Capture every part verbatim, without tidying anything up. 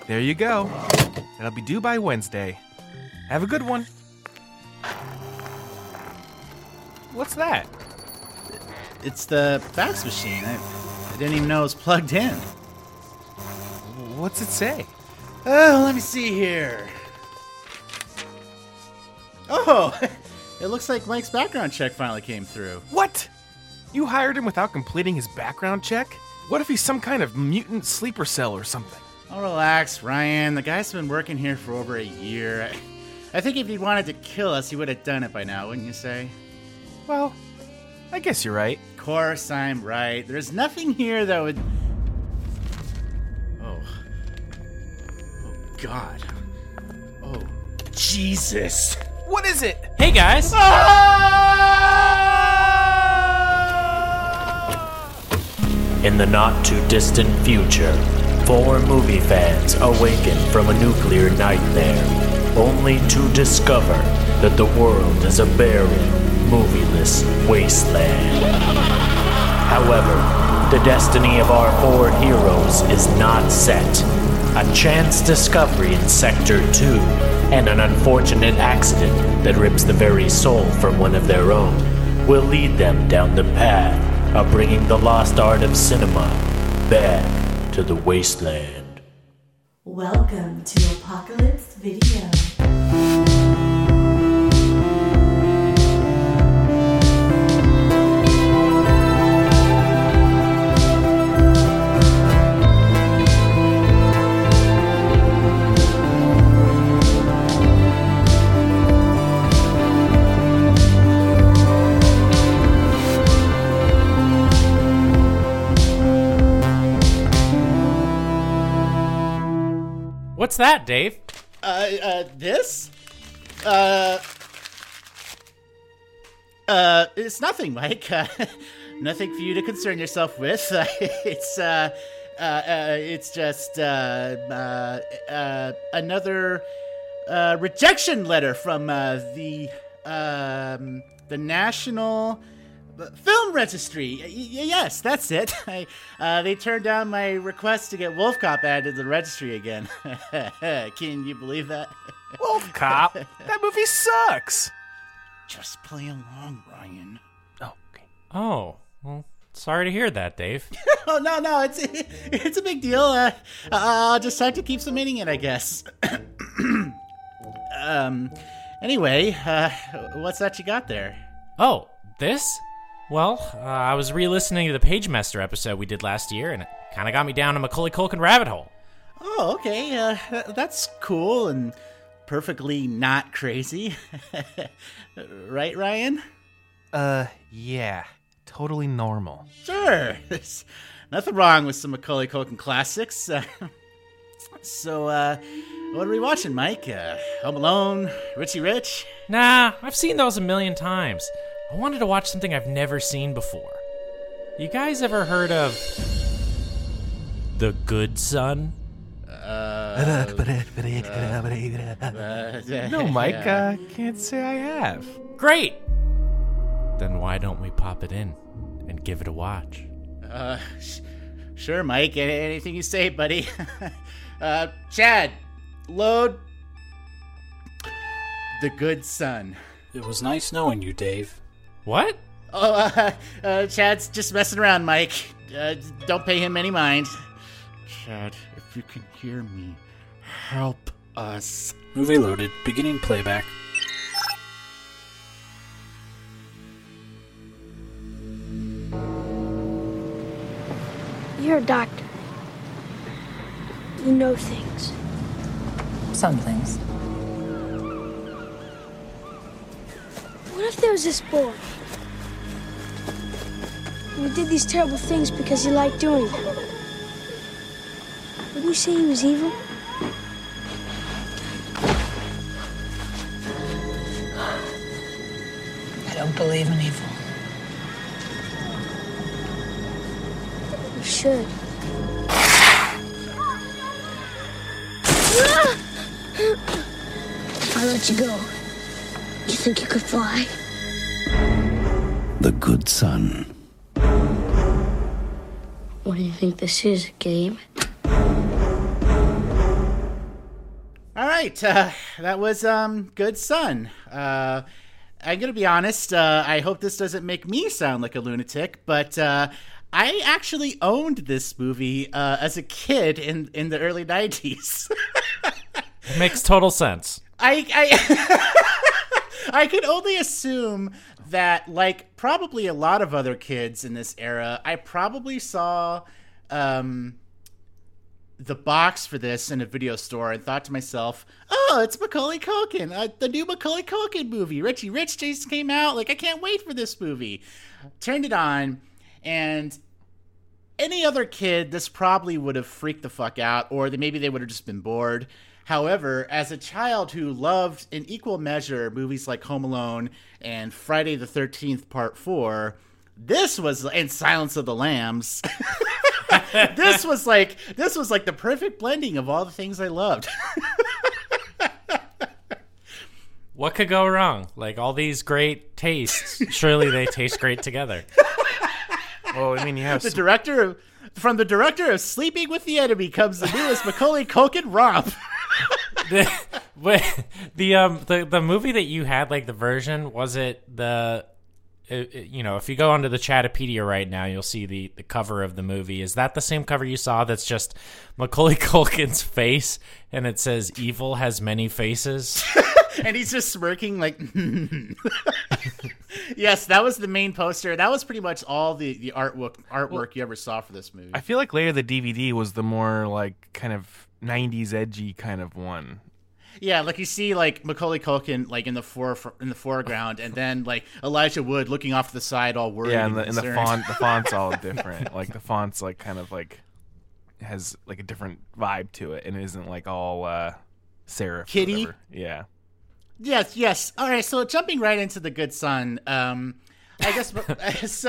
There you go. It'll be due by Wednesday. Have a good one. What's that? It's the fax machine. I, I didn't even know it was plugged in. What's it say? Oh, let me see here. Oh, it looks like Mike's background check finally came through. What? You hired him without completing his background check? What if he's some kind of mutant sleeper cell or something? Oh, relax, Ryan. The guy's been working here for over a year. I, I think if he wanted to kill us, he would have done it by now, wouldn't you say? Well, I guess you're right. Of course I'm right. There's nothing here that would... Oh. Oh, God. Oh, Jesus. What is it? Hey, guys. In the not-too-distant future, four movie fans awaken from a nuclear nightmare, only to discover that the world is a barren, movieless wasteland. However, the destiny of our four heroes is not set. A chance discovery in Sector two, and an unfortunate accident that rips the very soul from one of their own, will lead them down the path of bringing the lost art of cinema back to the wasteland. Welcome to Apocalypse Video. What's that, Dave? Uh, uh, this? Uh, uh, it's nothing, Mike. Uh, nothing for you to concern yourself with. Uh, it's, uh, uh, uh, it's just, uh, uh, uh, another, uh, rejection letter from, uh, the, um, the National Film Registry. Y- yes, that's it. I, uh, they turned down my request to get Wolf Cop added to the registry again. Can you believe that? Wolf Cop? That movie sucks. Just play along, Ryan. Oh, okay. Oh, well, sorry to hear that, Dave. Oh, no, no, it's it's a big deal. Uh, I'll just have to keep submitting it, I guess. um, anyway, uh, what's that you got there? Oh, this? Well, uh, I was re-listening to the Pagemaster episode we did last year, and it kind of got me down a Macaulay Culkin rabbit hole. Oh, okay. Uh, that's cool and perfectly not crazy. Right, Ryan? Uh, yeah. Totally normal. Sure. There's nothing wrong with some Macaulay Culkin classics. Uh, so, uh, what are we watching, Mike? Uh, Home Alone? Richie Rich? Nah, I've seen those a million times. I wanted to watch something I've never seen before. You guys ever heard of The Good Son? Uh, No, Mike, uh, can't say I have. Great! Then why don't we pop it in and give it a watch? Uh, sh- sure, Mike. Anything you say, buddy. uh, Chad, load The Good Son. It was nice knowing you, Dave. What? Oh, uh, uh, Chad's just messing around, Mike. Uh, don't pay him any mind. Chad, if you can hear me, help us. Movie loaded. Beginning playback. You're a doctor. You know things. Some things. What if there was this boy? And he did these terrible things because he liked doing them. Would you say he was evil? I don't believe in evil. You should. I'll let you go. You think you could fly? The Good Son. What do you think this is, a game? All right, uh, that was um, Good Son. Uh, I'm going to be honest, uh, I hope this doesn't make me sound like a lunatic, but uh, I actually owned this movie uh, as a kid in, in the early nineties. It makes total sense. I I, I could only assume that, like probably a lot of other kids in this era, I probably saw... Um, the box for this in a video store and thought to myself, oh, it's Macaulay Culkin, uh, the new Macaulay Culkin movie. Richie Rich just came out. Like, I can't wait for this movie. Turned it on, and any other kid, this probably would have freaked the fuck out, or they, maybe they would have just been bored. However, as a child who loved in equal measure movies like Home Alone and Friday the thirteenth Part four, this was, and Silence of the Lambs... this was like this was like the perfect blending of all the things I loved. What could go wrong? Like, all these great tastes, surely they taste great together. Well, I mean, you have the some... director of, from the director of Sleeping with the Enemy comes the newest Macaulay Culkin romp. the, the um the the movie that you had, like the version, was it the? It, it, you know, if you go onto the Chatapedia right now, you'll see the, the cover of the movie. Is that the same cover you saw that's just Macaulay Culkin's face and it says evil has many faces? And he's just smirking like, yes, that was the main poster. That was pretty much all the, the artwork artwork well, you ever saw for this movie. I feel like later the D V D was the more like kind of nineties edgy kind of one. Yeah, like you see, like Macaulay Culkin, like in the fore in the foreground, and then like Elijah Wood looking off to the side, all worried. Yeah, and the, and and the font, the font's all different. Like the font's like kind of like has like a different vibe to it, and it isn't like all uh, serif. Kitty. Yeah. Yes, yes. All right, so jumping right into The Good Son. Um, I guess so.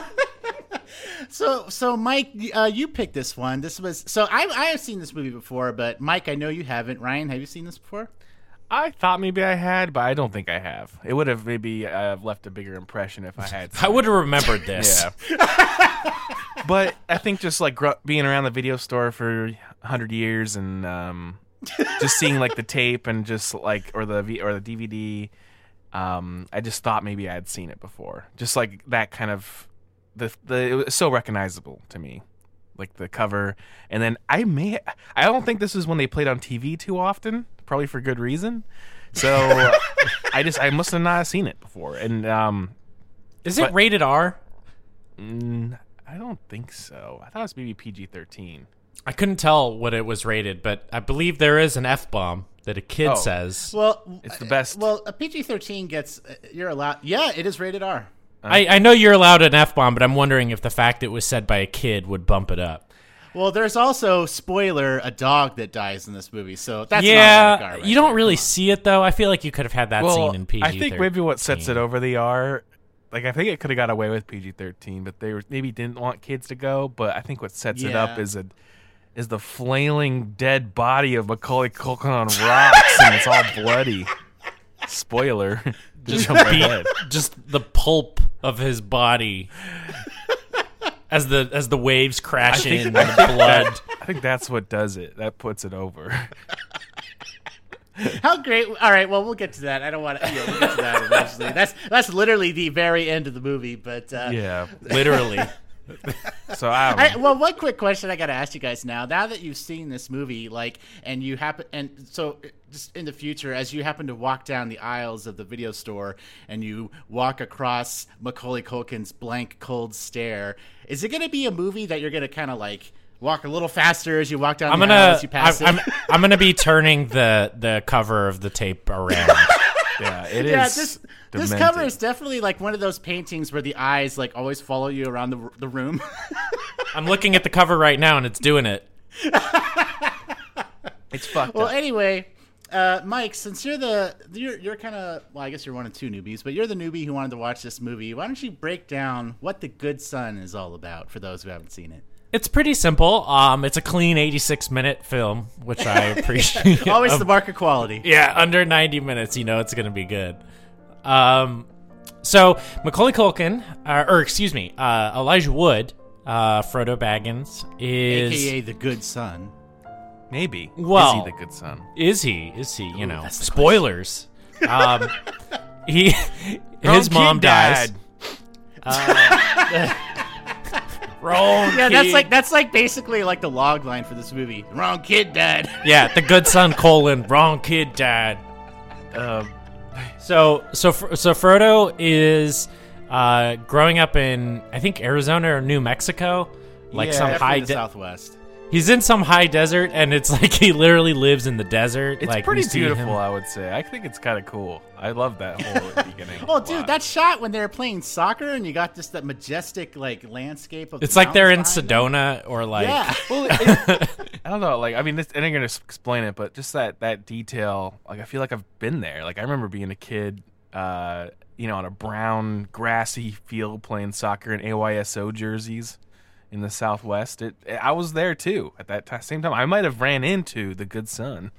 So, so Mike, uh, you picked this one. This was so I I have seen this movie before, but Mike, I know you haven't. Ryan, have you seen this before? I thought maybe I had, but I don't think I have. It would have maybe uh, left a bigger impression if I had. I would have remembered this. Yeah. But I think just like gr- being around the video store for a hundred years and um, just seeing like the tape and just like or the v- or the D V D, um, I just thought maybe I had seen it before. Just like that kind of. The the it was so recognizable to me, like the cover, and then I may I don't think this is when they played on T V too often, probably for good reason. So I just I must have not seen it before. And um, is it but, rated R? Mm, I don't think so. I thought it was maybe P G thirteen. I couldn't tell what it was rated, but I believe there is an F-bomb that a kid oh. says. Well, it's the best. Well, a P G thirteen gets you're allowed. Yeah, it is rated R. I, I know you're allowed an F-bomb, but I'm wondering if the fact it was said by a kid would bump it up. Well, there's also, spoiler, a dog that dies in this movie, so that's yeah, not right you don't there. really see it, though. I feel like you could have had that well, scene in P G thirteen. I think maybe what sets it over the R, like I think it could have got away with P G thirteen, but they were, maybe didn't want kids to go, but I think what sets yeah. it up is a is the flailing dead body of Macaulay Culkin on rocks, and it's all bloody. Spoiler. Just, beat, just the pulp of his body as the as the waves crash in and the blood. That, I think that's what does it. That puts it over. How great! All right, well, we'll get to that. I don't want to. Yeah, we'll get to that eventually. That's that's literally the very end of the movie, but uh, yeah, literally. So I, I well, one quick question I got to ask you guys now. Now that you've seen this movie, like, and you happen, and so just in the future, as you happen to walk down the aisles of the video store and you walk across Macaulay Culkin's blank, cold stare, is it going to be a movie that you're going to kind of like walk a little faster as you walk down I'm the gonna, aisle as you pass I'm, it? I'm, I'm going to be turning the the cover of the tape around. Yeah, it yeah, is. This, demented. this cover is definitely like one of those paintings where the eyes like always follow you around the the room. I'm looking at the cover right now, and it's doing it. It's fucked well, up. anyway, uh, Mike, since you're the you're you're kind of well, I guess you're one of two newbies, but you're the newbie who wanted to watch this movie. Why don't you break down what The Good Son is all about for those who haven't seen it? It's pretty simple. Um, it's a clean eighty-six minute film, which I appreciate. Always um, the mark of quality. Yeah, under ninety minutes, you know it's going to be good. Um, so Macaulay Culkin, uh, or excuse me, uh, Elijah Wood, uh, Frodo Baggins is A K A the Good Son. Maybe. Well, is he the good son? Is he? Is he? You Ooh, know, that's the spoilers. um, he, Wrong his mom kid dies. died. Uh, wrong. Yeah, kid. that's like that's like basically like the log line for this movie. The wrong kid died. Yeah, the good son colon wrong kid died. Um, So so Fr- so Frodo is uh, growing up in I think Arizona or New Mexico, like Yeah, some Definitely high. the De- Southwest. he's in some high desert, and it's like he literally lives in the desert. it's like, pretty we see beautiful, him- I would say. I think it's kind of cool. I love that whole beginning. Oh, a dude, lot. that shot when they were playing soccer and you got just that majestic like landscape of. It's the like they're in mountains behind Sedona or like. them. Yeah. Well, it, I don't know. Like, I mean, this, I ain't gonna s- explain it, but just that that detail. Like, I feel like I've been there. Like, I remember being a kid, uh, you know, on a brown grassy field playing soccer in A Y S O jerseys in the Southwest. It, it I was there too at that t- same time. I might have ran into the good son.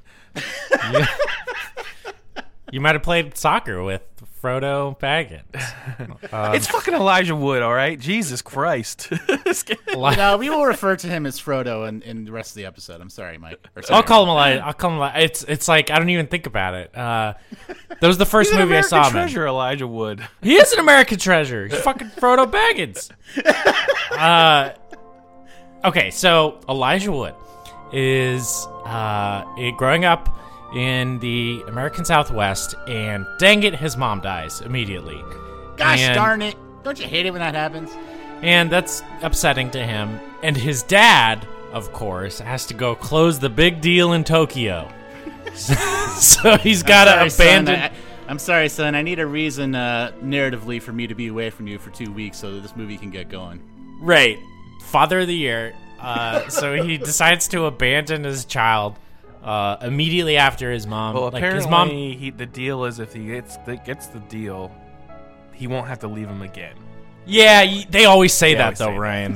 You might have played soccer with Frodo Baggins. Um, It's fucking Elijah Wood, all right. Jesus Christ. Eli- No, we will refer to him as Frodo in, in the rest of the episode. I'm sorry, Mike. Or sorry. I'll call him Elijah. I'll call him Elijah. It's it's like I don't even think about it. Uh, that was the first He's an movie I American saw him in. treasure, Elijah Wood. He is an American treasure. He's fucking Frodo Baggins. Uh, okay, so Elijah Wood is uh, eh, growing up in the American Southwest, and dang it, his mom dies immediately. Gosh And- darn it! Don't you hate it when that happens? And that's upsetting to him. And his dad, of course, has to go close the big deal in Tokyo. So he's got to I'm sorry, abandon. Son, I, I'm sorry, son. I need a reason uh, narratively for me to be away from you for two weeks so that this movie can get going. Right. Father of the Year. Uh, so he decides to abandon his child uh, immediately after his mom. Well, like apparently, his mom. he, the deal is if he gets the, gets the deal, he won't have to leave him again. Yeah, y- they always say They that always though, say that. Ryan.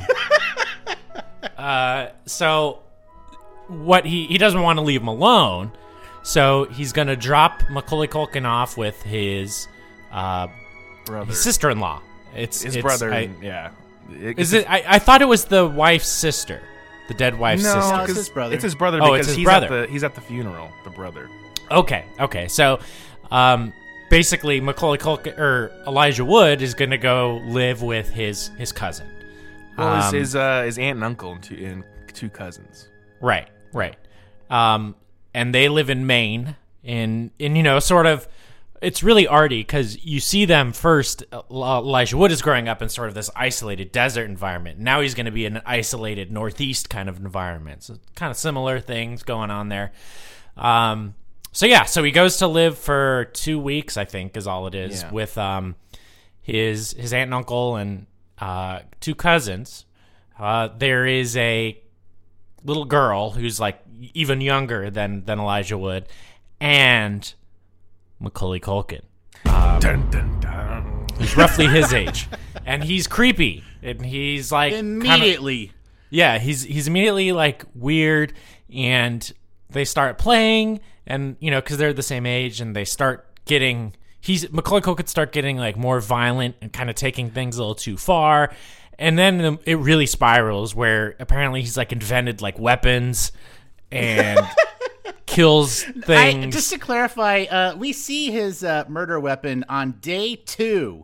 uh, so what he he doesn't want to leave him alone, so he's gonna drop Macaulay Culkin off with his uh, Brother. his sister-in-law. It's His it's- brother, I- and- yeah. It- is it? I, I thought it was the wife's sister, the dead wife's No, sister. No, it's 'cause his brother. It's his brother Oh, because it's his he's brother. at the he's at the funeral. The brother. Okay, okay. So, um, basically, Macaulay Culkin or Elijah Wood is going to go live with his his cousin. Well, Um, his his, uh, his aunt and uncle and two, and two cousins. Right, right. Um, and they live in Maine, in in you know, sort of. It's really arty because you see them first. uh, Elijah Wood is growing up in sort of this isolated desert environment. Now he's going to be in an isolated northeast kind of environment. So kind of similar things going on there. Um, so yeah, so he goes to live for two weeks, I think, is all it is, Yeah. with um, his his aunt and uncle and uh, two cousins. Uh, there is a little girl who's like even younger than than Elijah Wood, and Macaulay Culkin. Um, Dun, dun, dun. He's roughly his age, and he's creepy, and he's like kinda- Immediately. yeah, he's he's immediately like weird, and they start playing, and you know, because they're the same age, and they start getting he's Macaulay Culkin start getting like more violent and kind of taking things a little too far, and then the, it really spirals where apparently he's like invented like weapons and kills things. I, just to clarify, uh, we see his uh, murder weapon on day two.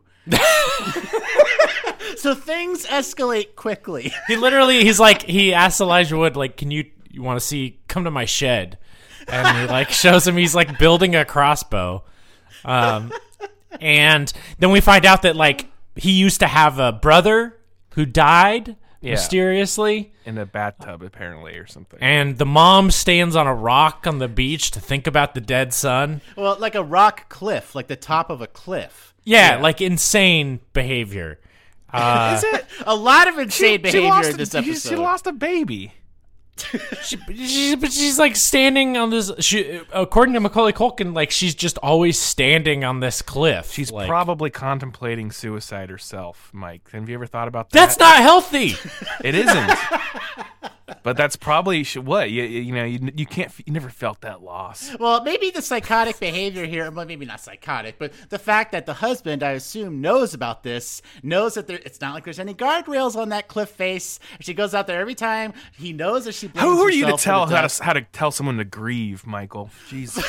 So things escalate quickly. He literally, he's like, he asks Elijah Wood, like, can you, you want to see, come to my shed? And he like shows him he's like building a crossbow. Um, and then we find out that like he used to have a brother who died Yeah. mysteriously. In a bathtub, apparently, or something. And the mom stands on a rock on the beach to think about the dead son. Well, like a rock cliff, like the top of a cliff. Yeah, like insane behavior. Uh, Is it? A lot of insane behavior lost in this a, episode. She lost a baby. She, she, but she's like standing on this. She, according to Macaulay Culkin, like she's just always standing on this cliff. She's like, probably contemplating suicide herself, Mike. Have you ever thought about that? that's not healthy. It isn't. But that's probably sh- what you you know you you can't you never felt that loss. Well, maybe the psychotic behavior here, well, maybe not psychotic, but the fact that the husband, I assume, knows about this, knows that there, it's not like there's any guardrails on that cliff face. She goes out there every time. He knows that she blames Who are you to herself for tell the how death. to how to tell someone to grieve, Michael? Jesus.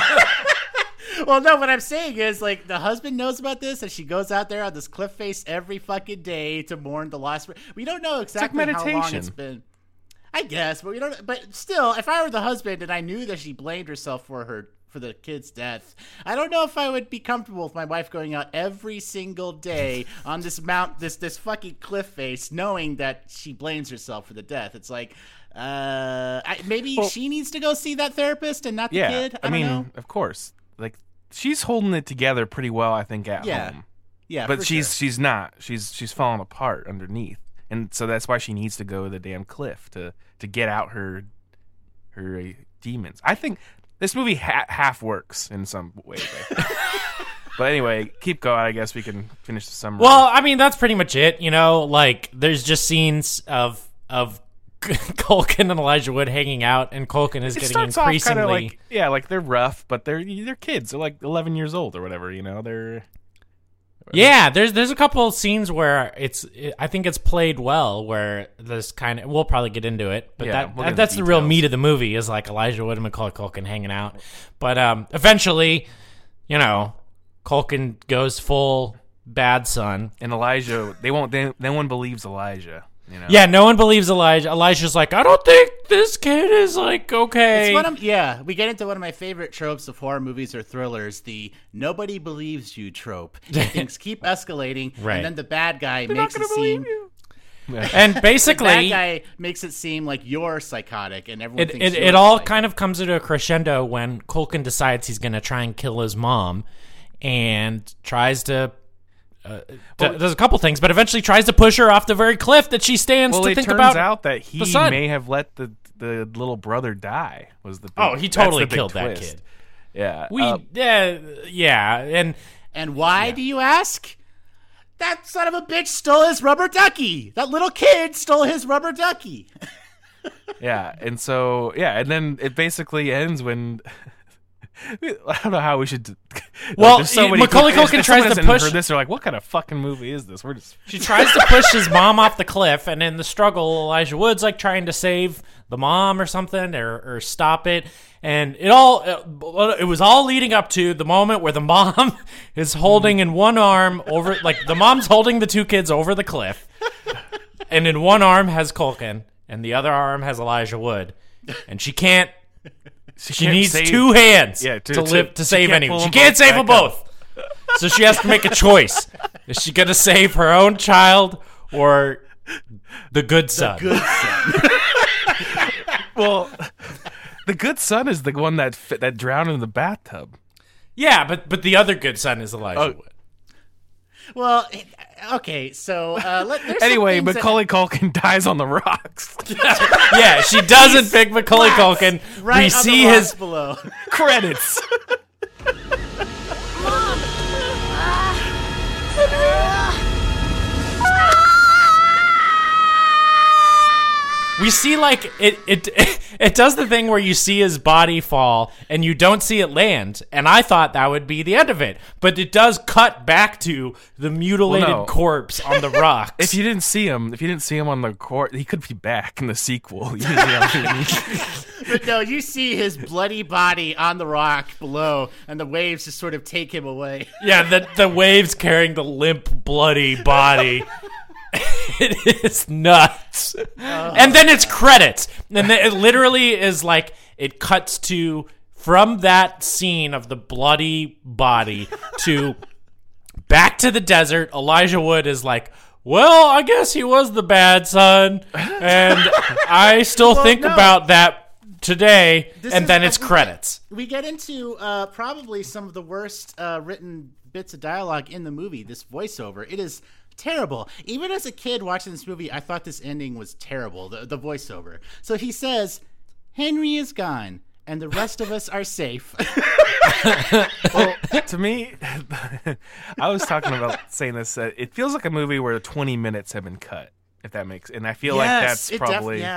Well, no, what I'm saying is, like, the husband knows about this, and she goes out there on this cliff face every fucking day to mourn the lost. We don't know exactly like how long meditation. it's been. I guess, but we don't. But still, if I were the husband and I knew that she blamed herself for her for the kid's death, I don't know if I would be comfortable with my wife going out every single day on this mount, this this fucking cliff face, knowing that she blames herself for the death. It's like, uh, I, maybe Well- she needs to go see that therapist and not the Yeah, kid. I, I don't mean, know. of course, like she's holding it together pretty well, I think, at Yeah. home. Yeah, But for she's sure. she's not. She's she's falling apart underneath, and so that's why she needs to go to the damn cliff to to get out her her uh, demons. I think this movie ha- half works in some way. though. But anyway, keep going. I guess we can finish the summary. Well, I mean, that's pretty much it. You know, like there's just scenes of of Culkin and Elijah Wood hanging out, and Culkin is it getting starts off increasingly. kind of like yeah, like they're rough, but they're they're kids. They're like eleven years old or whatever. You know, they're. Yeah, there's there's a couple of scenes where it's it, I think it's played well where there's kind of we'll probably get into it, but Yeah, that, we'll that get that's into the real details. meat of the movie is like Elijah Wood and Macaulay Culkin hanging out. But um, eventually, you know, Culkin goes full bad son. And Elijah, they won't. They, no one believes Elijah. You know? Yeah, no one believes Elijah. Elijah's like, I don't think this kid is like okay. It's one of, yeah, we get into one of my favorite tropes of horror movies or thrillers, the nobody believes you trope. Things keep escalating, Right. and then the bad guy They're makes not it gonna believe seem you. and the bad basically, guy makes it seem like you're psychotic, and everyone it thinks it, you're it all psychotic. kind of comes to a crescendo when Culkin decides he's going to try and kill his mom, and tries to. Uh, d- does a couple things, but eventually tries to push her off the very cliff that she stands Well, to it think turns about. out that he the son. may have let the the little brother die. Was the big, Oh, he that's totally the big killed that twist. kid. Yeah, We, uh, yeah, yeah, and And why do you ask? That son of a bitch stole his rubber ducky. That little kid stole his rubber ducky. yeah, and so yeah, and then it basically ends when. I don't know how we should. Well, there's so you- many Macaulay people- Culkin if tries someone to hasn't push- heard this. They're like, "What kind of fucking movie is this?" We're just. she tries to push his mom off the cliff, and in the struggle, Elijah Wood's like trying to save the mom or something, or, or stop it. And it all, it was all leading up to the moment where the mom is holding in one arm over, like the mom's holding the two kids over the cliff, and in one arm has Culkin, and the other arm has Elijah Wood, and she can't. She can't needs save- two hands Yeah, to, to- live to- to she save can't anyone. pull She them can't both save them back up. both. So she has to make a choice. Is she going to save her own child or the good son? Good son. Well, the good son is the one that fit, that drowned in the bathtub. Yeah, but but the other good son is Elijah Oh. Wood. Well, okay, so uh, let, there's some Anyway, things that- Macaulay Culkin dies on the rocks. Yeah, she doesn't pick Macaulay Culkin. right we on see the rocks his below. Credits. we see like it it it does the thing where you see his body fall and you don't see it land, and I thought that would be the end of it, but it does cut back to the mutilated Well, no. corpse on the rocks. If you didn't see him, if you didn't see him on the court, he could be back in the sequel. You know? But no, you see his bloody body on the rock below, and the waves just sort of take him away. Yeah, the the waves carrying the limp, bloody body. It is nuts. And then it's credits. And then it literally is like it cuts to from that scene of the bloody body to back to the desert. Elijah Wood is like, well, I guess he was the bad son, and I still Well, think no. about that today. This And is then a- it's credits. We get into uh, probably some of the worst uh, written bits of dialogue in the movie, this voiceover. It is terrible. Even as a kid watching this movie, I thought this ending was terrible, the, the voiceover. So he says, Henry is gone, and the rest of us are safe. Well, to me, I was talking about saying this. Uh, it feels like a movie where twenty minutes have been cut. If that makes, and I feel like Yes, that's it def- probably yeah.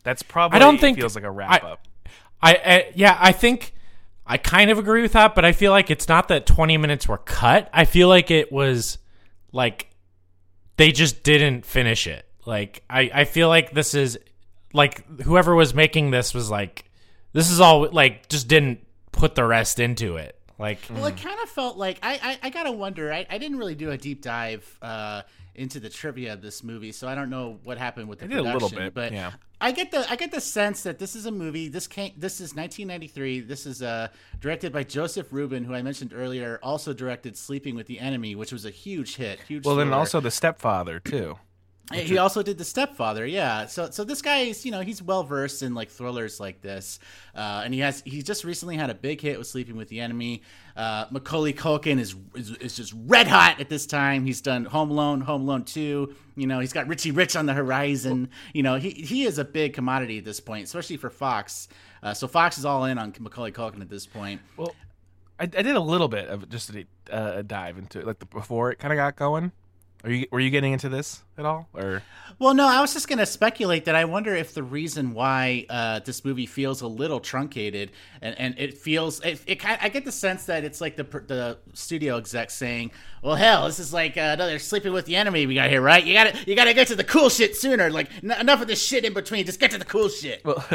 That's probably I don't think feels like a wrap up. I, I yeah, I think I kind of agree with that, but I feel like it's not that twenty minutes were cut. I feel like it was like they just didn't finish it. Like I, I feel like this is like whoever was making this was like this is all like just didn't put the rest into it. Like well, it kind of felt like I I, I gotta wonder. I, I didn't really do a deep dive uh, into the trivia of this movie, so I don't know what happened with the I did a production. little bit, but yeah. I get the I get the sense that this is a movie. This came. This is nineteen ninety-three. This is uh, directed by Joseph Rubin, who I mentioned earlier. Also directed Sleeping with the Enemy, which was a huge hit. Huge. Well, then thriller. also The Stepfather too. He also did The Stepfather, yeah. So, so this guy is, you know, he's well versed in like thrillers like this, uh, and he has he just recently had a big hit with Sleeping with the Enemy. Uh, Macaulay Culkin is, is is just red hot at this time. He's done Home Alone, Home Alone two. You know, he's got Richie Rich on the horizon. You know, he he is a big commodity at this point, especially for Fox. Uh, so Fox is all in on Macaulay Culkin at this point. Well, I, I did a little bit of just a, uh, a dive into it, like the, before it kind of got going. Are you were you getting into this at all, or? Well, no, I was just going to speculate that I wonder if the reason why uh, this movie feels a little truncated and, and it feels it, it kind I get the sense that it's like the the studio exec saying, "Well, hell, this is like uh, another Sleeping with the Enemy we got here, right? You got to you got to get to the cool shit sooner. Like n- enough of this shit in between. Just get to the cool shit." Well,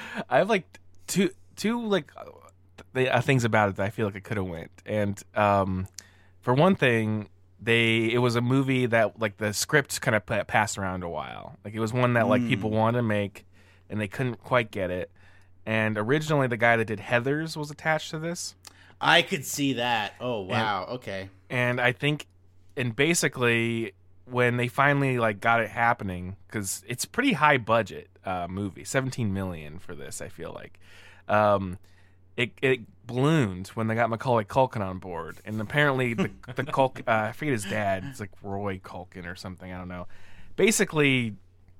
I have like two two like th- uh, things about it that I feel like it could have went, and um, for one thing. They it was a movie that like the script kind of passed around a while. Like it was one that like mm. people wanted to make, and they couldn't quite get it. And originally, the guy that did Heathers was attached to this. I could see that. Oh wow, and, okay. And I think, and basically, when they finally like got it happening, because it's a pretty high budget uh, movie, seventeen million for this. I feel like. Um, It it ballooned when they got Macaulay Culkin on board, and apparently the the Culkin, uh, I forget his dad, it's like Roy Culkin or something, I don't know. Basically,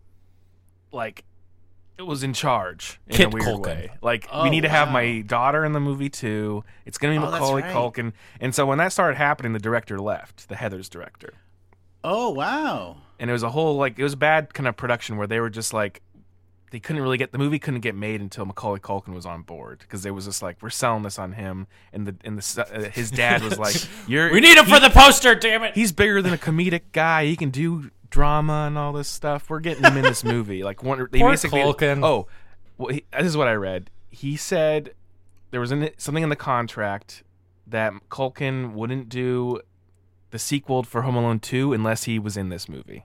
like it was in charge in Kit a weird Culkin. way. Like Oh, we need to have wow. my daughter in the movie too. It's gonna be Oh, that's Macaulay right. Culkin, and so when that started happening, the director left, the Heathers director, Oh wow. and it was a whole like it was a bad kind of production where they were just like. They couldn't really get the movie couldn't get made until Macaulay Culkin was on board because they was just like we're selling this on him and the and the uh, his dad was like you're we need him he, for the poster, damn it. He's bigger than a comedic guy. He can do drama and all this stuff. We're getting him in this movie. Like one, they Poor basically Culkin. oh, well, he, this is what I read. He said there was in, something in the contract that Culkin wouldn't do the sequel for Home Alone two unless he was in this movie.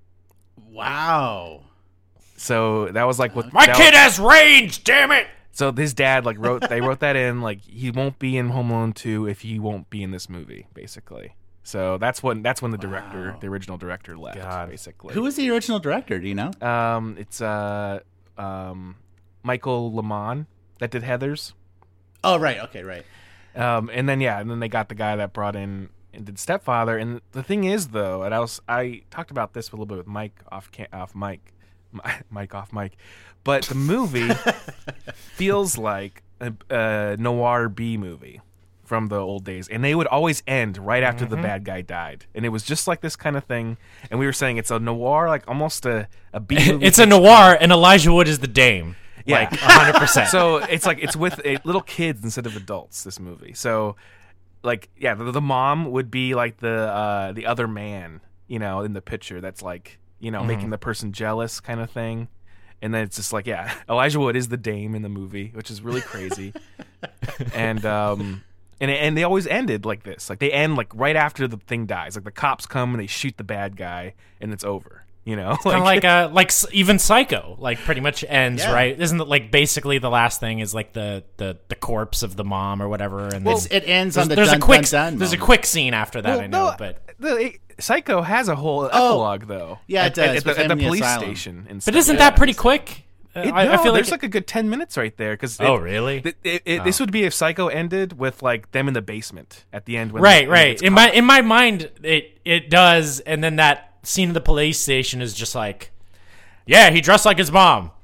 Wow. So that was like what My that kid was, has range, damn it. So his dad like wrote they wrote that in like he won't be in Home Alone two if he won't be in this movie basically. So that's when that's when the director, Wow. the original director left God. basically. Who was the original director? Do you know? Um it's uh um Michael Lamon that did Heathers. Oh right. Okay. Right. Um and then yeah, and then they got the guy that brought in and did Stepfather. And the thing is though, and I was I talked about this a little bit with Mike off ca- off mic. Mike off mic, but the movie feels like a, a noir B movie from the old days, and they would always end right after Mm-hmm. the bad guy died, and it was just like this kind of thing. And we were saying it's a noir, like almost a a B movie. It's a noir, and Elijah Wood is the dame. Yeah. Like, one hundred percent. So it's like it's with uh, little kids instead of adults. This movie, so like yeah, the, the mom would be like the uh, the other man, you know, in the picture. That's like. You know, mm-hmm. making the person jealous kind of thing. And then it's just like, yeah, Elijah Wood is the dame in the movie, which is really crazy. and um, and and they always ended like this. Like they end like right after the thing dies. Like the cops come and they shoot the bad guy and it's over. You know? Kind of like uh, like even Psycho, like pretty much ends Yeah. right. Isn't it like basically the last thing is like the the, the corpse of the mom or whatever? And Well, then it ends there's, on the there's dun, a quick dun, dun there's a moment. quick scene after that. Well, I know, no, but the, it, Psycho has a whole epilogue though. Yeah, it at, does, at, at with the, at him the in the police asylum. station. And but stuff. isn't Yeah. that pretty quick? Uh, It, I, no, I feel like there's it- like a good ten minutes right there. Cause Oh, it- really? It, it, it, Oh. This would be if Psycho ended with like them in the basement at the end. When right, when it right. gets In caught. my in my mind, it it does, and then that scene of the police station is just like, yeah, he dressed like his mom.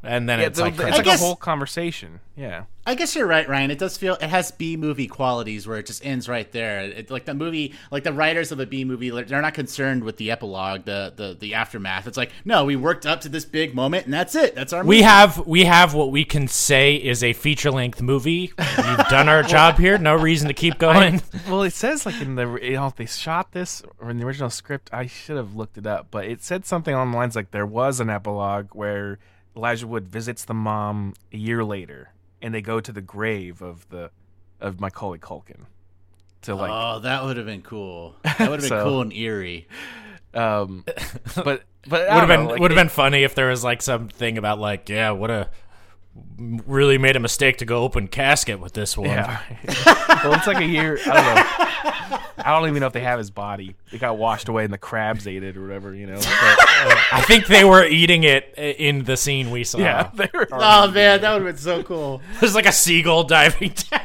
and then Yeah, it's the- like the- crazy. it's like guess- a whole conversation. Yeah. I guess you're right, Ryan. It does feel it has B movie qualities where it just ends right there. It, like the movie, like the writers of a B movie, like, they're not concerned with the epilogue, the the the aftermath. It's like, no, we worked up to this big moment, and that's it. That's our movie. We have we have what we can say is a feature length movie. We've done our job here. No reason to keep going. Well, it says like in the you know if they shot this or in the original script, I should have looked it up, but it said something on the lines like there was an epilogue where Elijah Wood visits the mom a year later, and they go to the grave of the of Macaulay Culkin to like. Oh, that would have been cool. That would have been So- cool and eerie. Um, but but Would I have don't been know, like, would have it- been funny if there was like something about like yeah, what a really made a mistake to go open casket with this one. Yeah. Well, it's like a year. I don't know. I don't even know if they have his body. It got washed away and the crabs ate it or whatever, you know. But, uh, I think they were eating it in the scene we saw. yeah, they were. Oh man, that would have been so cool. There's like a seagull diving down.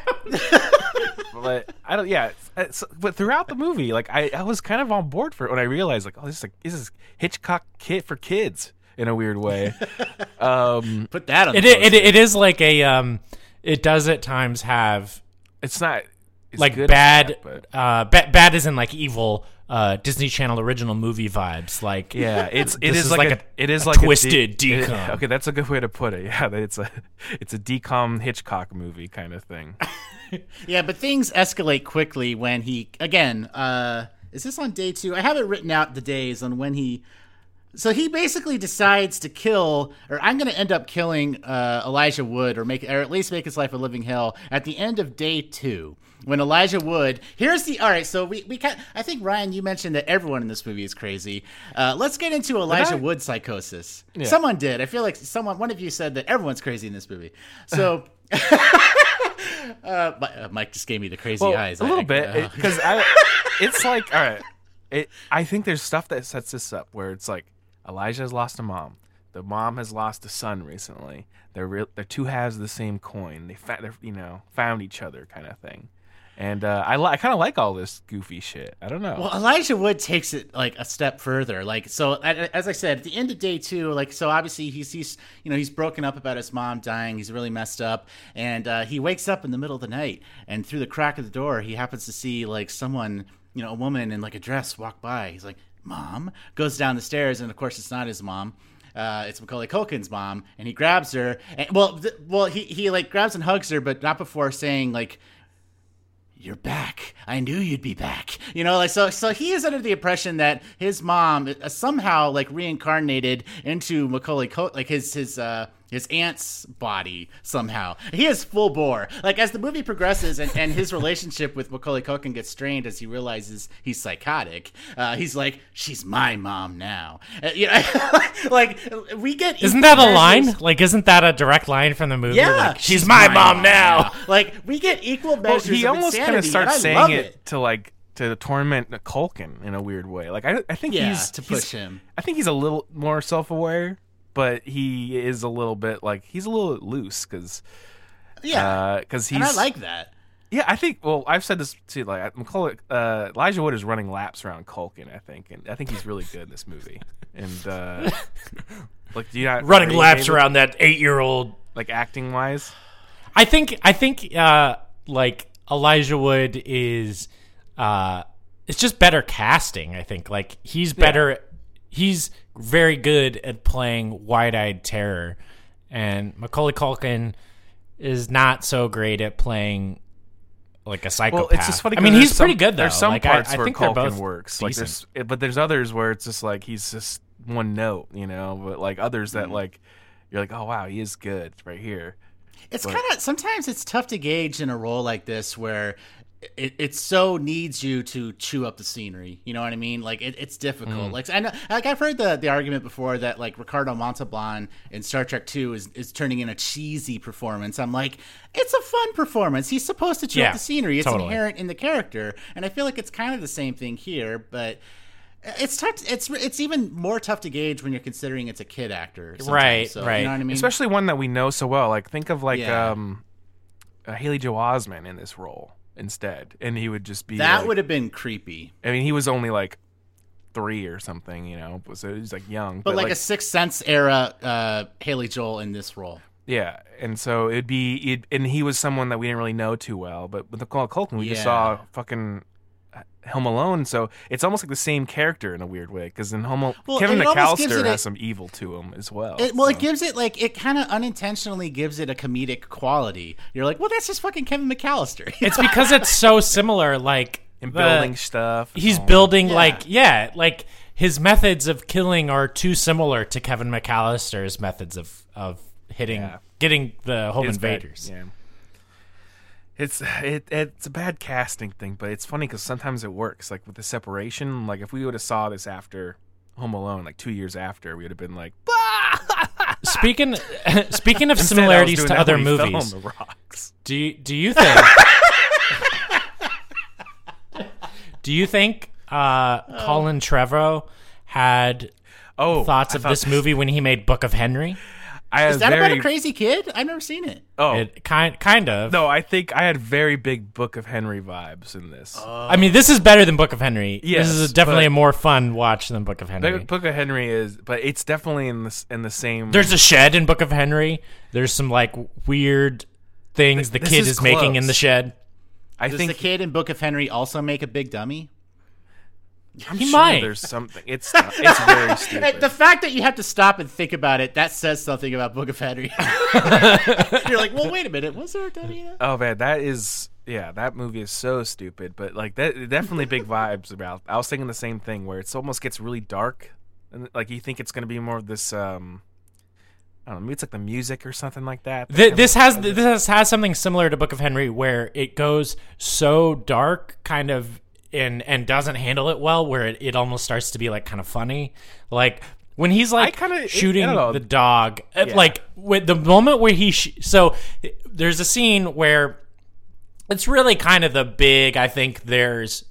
But I don't. Yeah, it's, it's, but throughout the movie, like I, I was kind of on board for it when I realized, like, oh, this is like this is Hitchcock kid for kids in a weird way. Um, Put that on. It, the it poster. it is like a um. It does at times have it's not it's like good bad, at that, but uh, ba- bad is in like evil uh, Disney Channel original movie vibes. Like yeah, it's it this is, is like, like a, a- it is a like twisted a de- it- decom. okay, that's a good way to put it. Yeah, that it's a it's a decom Hitchcock movie kind of thing. Yeah, but things escalate quickly when he again. Uh, is this on day two? I have it written out the days on when he. So he basically decides to kill, or I'm going to end up killing uh, Elijah Wood, or make, or at least make his life a living hell at the end of day two. When Elijah Wood, here's the all right. So we we can, I think Ryan, you mentioned that everyone in this movie is crazy. Uh, let's get into Elijah I? Wood psychosis. Yeah. Someone did. I feel like someone, one of you said that everyone's crazy in this movie. So. Uh, Mi- uh, Mike just gave me the crazy Well, eyes. a I- little I- bit uh, because I it's like all right. It I think there's stuff that sets this up where it's like Elijah has lost a mom. The mom has lost a son recently. They're real. They're two halves of the same coin. They fa- they're, you know found each other kind of thing. And uh, I li- I kind of like all this goofy shit. I don't know. Well, Elijah Wood takes it like a step further. Like, so a- as I said, at the end of day two, like, so obviously he's, he's, you know, he's broken up about his mom dying. He's really messed up. And uh, he wakes up in the middle of the night, and through the crack of the door, he happens to see like someone, you know, a woman in like a dress walk by. He's like, Mom? Goes down the stairs, and of course it's not his mom. Uh, it's Macaulay Culkin's mom, and he grabs her. And, well, th- well, he, he like grabs and hugs her, but not before saying like, you're back. I knew you'd be back. You know, like so. So he is under the impression that his mom uh, somehow like reincarnated into Macaulay Culkin, like his his uh, his aunt's body somehow. He is full bore. Like as the movie progresses and, and his relationship with Macaulay Culkin gets strained as he realizes he's psychotic. Uh, he's like, she's my mom now. Uh, you know, like we get. Isn't that a equal line? measures- Like, isn't that a direct line from the movie? Yeah, Like, she's, my, mom, now. Like we get equal Well, measures. he of almost kind of insanity, starts and I saying love it, it. to like to torment Culkin in a weird way. Like I, I think Yeah, he's to he's- push him. I think he's a little more self-aware, but he is a little bit like he's a little loose because Yeah, because he's and I like that. yeah. I think well, I've said this too. Like Macaulay, uh, Elijah Wood is running laps around Culkin. I think, and I think he's really good in this movie. And uh, like, do you not Running agree, laps David? around that eight-year-old. like acting wise? I think I think uh, like Elijah Wood is uh, it's just better casting. I think like he's better. He's very good at playing wide-eyed terror, and Macaulay Culkin is not so great at playing like a psychopath. Well, it's just funny. I mean, 'cause he's there's some- pretty good though. There's some like, I- parts I, where think they're Culkin both works, like decent. there's, but there's others where it's just like he's just one note, you know. But like others that like you're like, oh wow, he is good right here. It's But- kind of sometimes it's tough to gauge in a role like this where it, it so needs you to chew up the scenery. You know what I mean? Like it, it's difficult. Mm. Like I know, like I've heard the, the argument before that like Ricardo Montalban in Star Trek two is, is turning in a cheesy performance. I'm like, it's a fun performance. He's supposed to chew Yeah, up the scenery. It's totally. inherent in the character, and I feel like it's kind of the same thing here, but. It's tough. To, it's it's even more tough to gauge when you're considering it's a kid actor, sometimes. Right, So, right. You know what I mean? Especially one that we know so well. Like think of like Yeah. um, uh, Haley Joel Osment in this role instead, and he would just be that like- would have been creepy. I mean, he was only like three or something, you know. So he's like young, but, but like, like a Sixth Sense era uh, Haley Joel in this role. Yeah, and so it'd be, it'd, and he was someone that we didn't really know too well. But with the Culkin, we yeah. just saw fucking Home Alone, so it's almost like the same character in a weird way. Because in Home Alone, well, Kevin McAllister has a, some evil to him as well. It, well, so. it gives it like it kind of unintentionally gives it a comedic quality. You're like, well, that's just fucking Kevin McAllister. It's because it's so similar, like in building uh, stuff. He's building yeah. like yeah, like his methods of killing are too similar to Kevin McAllister's methods of of. hitting, yeah. getting the home it's invaders. Bad, yeah, it's it it's a bad casting thing, but it's funny because sometimes it works. Like with the separation, like if we would have saw this after Home Alone, like two years after, we would have been like. speaking speaking of Instead, similarities to other movies, The Rocks. do you, do you think? do you think uh, oh. Colin Trevorrow had oh, thoughts I of thought... this movie when he made Book of Henry? I Is that very... about a crazy kid? I've never seen it. Oh, it, kind kind of. No, I think I had very big Book of Henry vibes in this. Oh. I mean, this is better than Book of Henry. Yes, this is definitely a more fun watch than Book of Henry. Book of Henry is, but it's definitely in the in the same. There's a shed in Book of Henry. There's some like weird things the this kid is, is making in the shed. I Does think the kid in Book of Henry also make a big dummy? I'm he sure might. There's something. It's it's very stupid. The fact that you have to stop and think about it, that says something about Book of Henry. You're like, well, wait a minute. Was there a dummy? Oh man, that is yeah. That movie is so stupid, but like that definitely big vibes about. I was thinking the same thing where it almost gets really dark, and like you think it's gonna be more of this. Um, I don't know. Maybe it's like the music or something like that. The, this has this has, has something similar to Book of Henry where it goes so dark, kind of. And and doesn't handle it well, where it, it almost starts to be like kind of funny, like when he's like kinda, shooting it, the dog, yeah. like with the moment where he sh- so there's a scene where it's really kind of the big. I think there's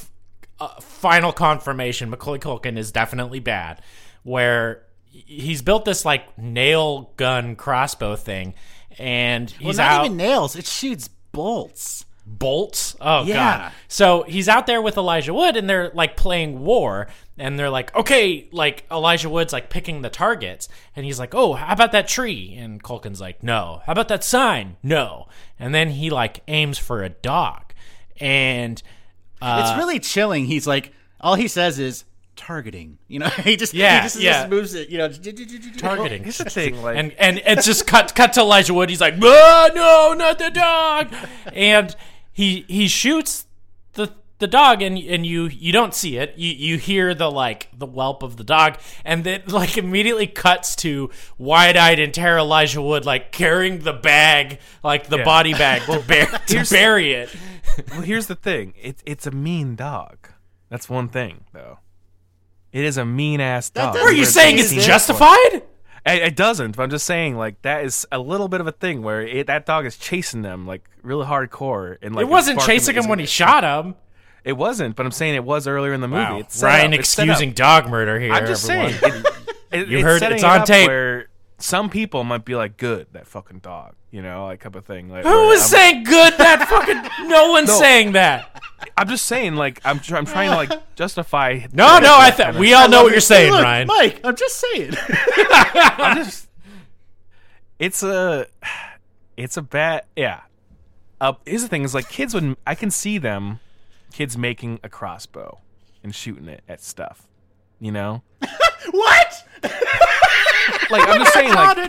uh, final confirmation. Macaulay Culkin is definitely bad, where he's built this like nail gun crossbow thing, and he's well, not out. even nails; it shoots bolts. Bolts? Oh, yeah. God. So he's out there with Elijah Wood, and they're, like, playing war, and they're like, okay, like, Elijah Wood's, like, picking the targets, and he's like, oh, how about that tree? And Culkin's like, no. How about that sign? No. And then he, like, aims for a dog, and... Uh, it's really chilling. He's like, all he says is, targeting. You know, he just, yeah, he just, yeah. just moves it, you know. Targeting. Here's the thing, like... And, and it's just cut, cut to Elijah Wood. He's like, oh, no, not the dog! And... He he shoots the the dog and and you you don't see it. You you hear the like the whelp of the dog, and then like immediately cuts to wide-eyed and terror Elijah Wood like carrying the bag, like the yeah. body bag to, bear, to bury it. Well, here's the thing. It's it's a mean dog. That's one thing though. It is a mean ass dog. Are you saying it's justified? It, it doesn't, but I'm just saying, like, that is a little bit of a thing where it, that dog is chasing them, like, really hardcore. And, like, it wasn't chasing him when he shot him. It wasn't, but I'm saying it was earlier in the movie. Wow. It's Ryan up, excusing dog murder here, I'm just everyone. saying. It, it, you it's heard it's on tape. Where some people might be like, good, that fucking dog, you know, like, type of thing. Like, Who is saying good, that fucking... No one's no, saying that. I'm just saying, like, I'm, tr- I'm trying to, like, justify... No, no, I th- we all know what you're saying, look, Ryan. Mike, I'm just saying. I'm just... It's a, it's a bad, yeah. Uh, here's the thing: is like kids would, I can see them, kids making a crossbow and shooting it at stuff, you know. What? Like I'm just saying, like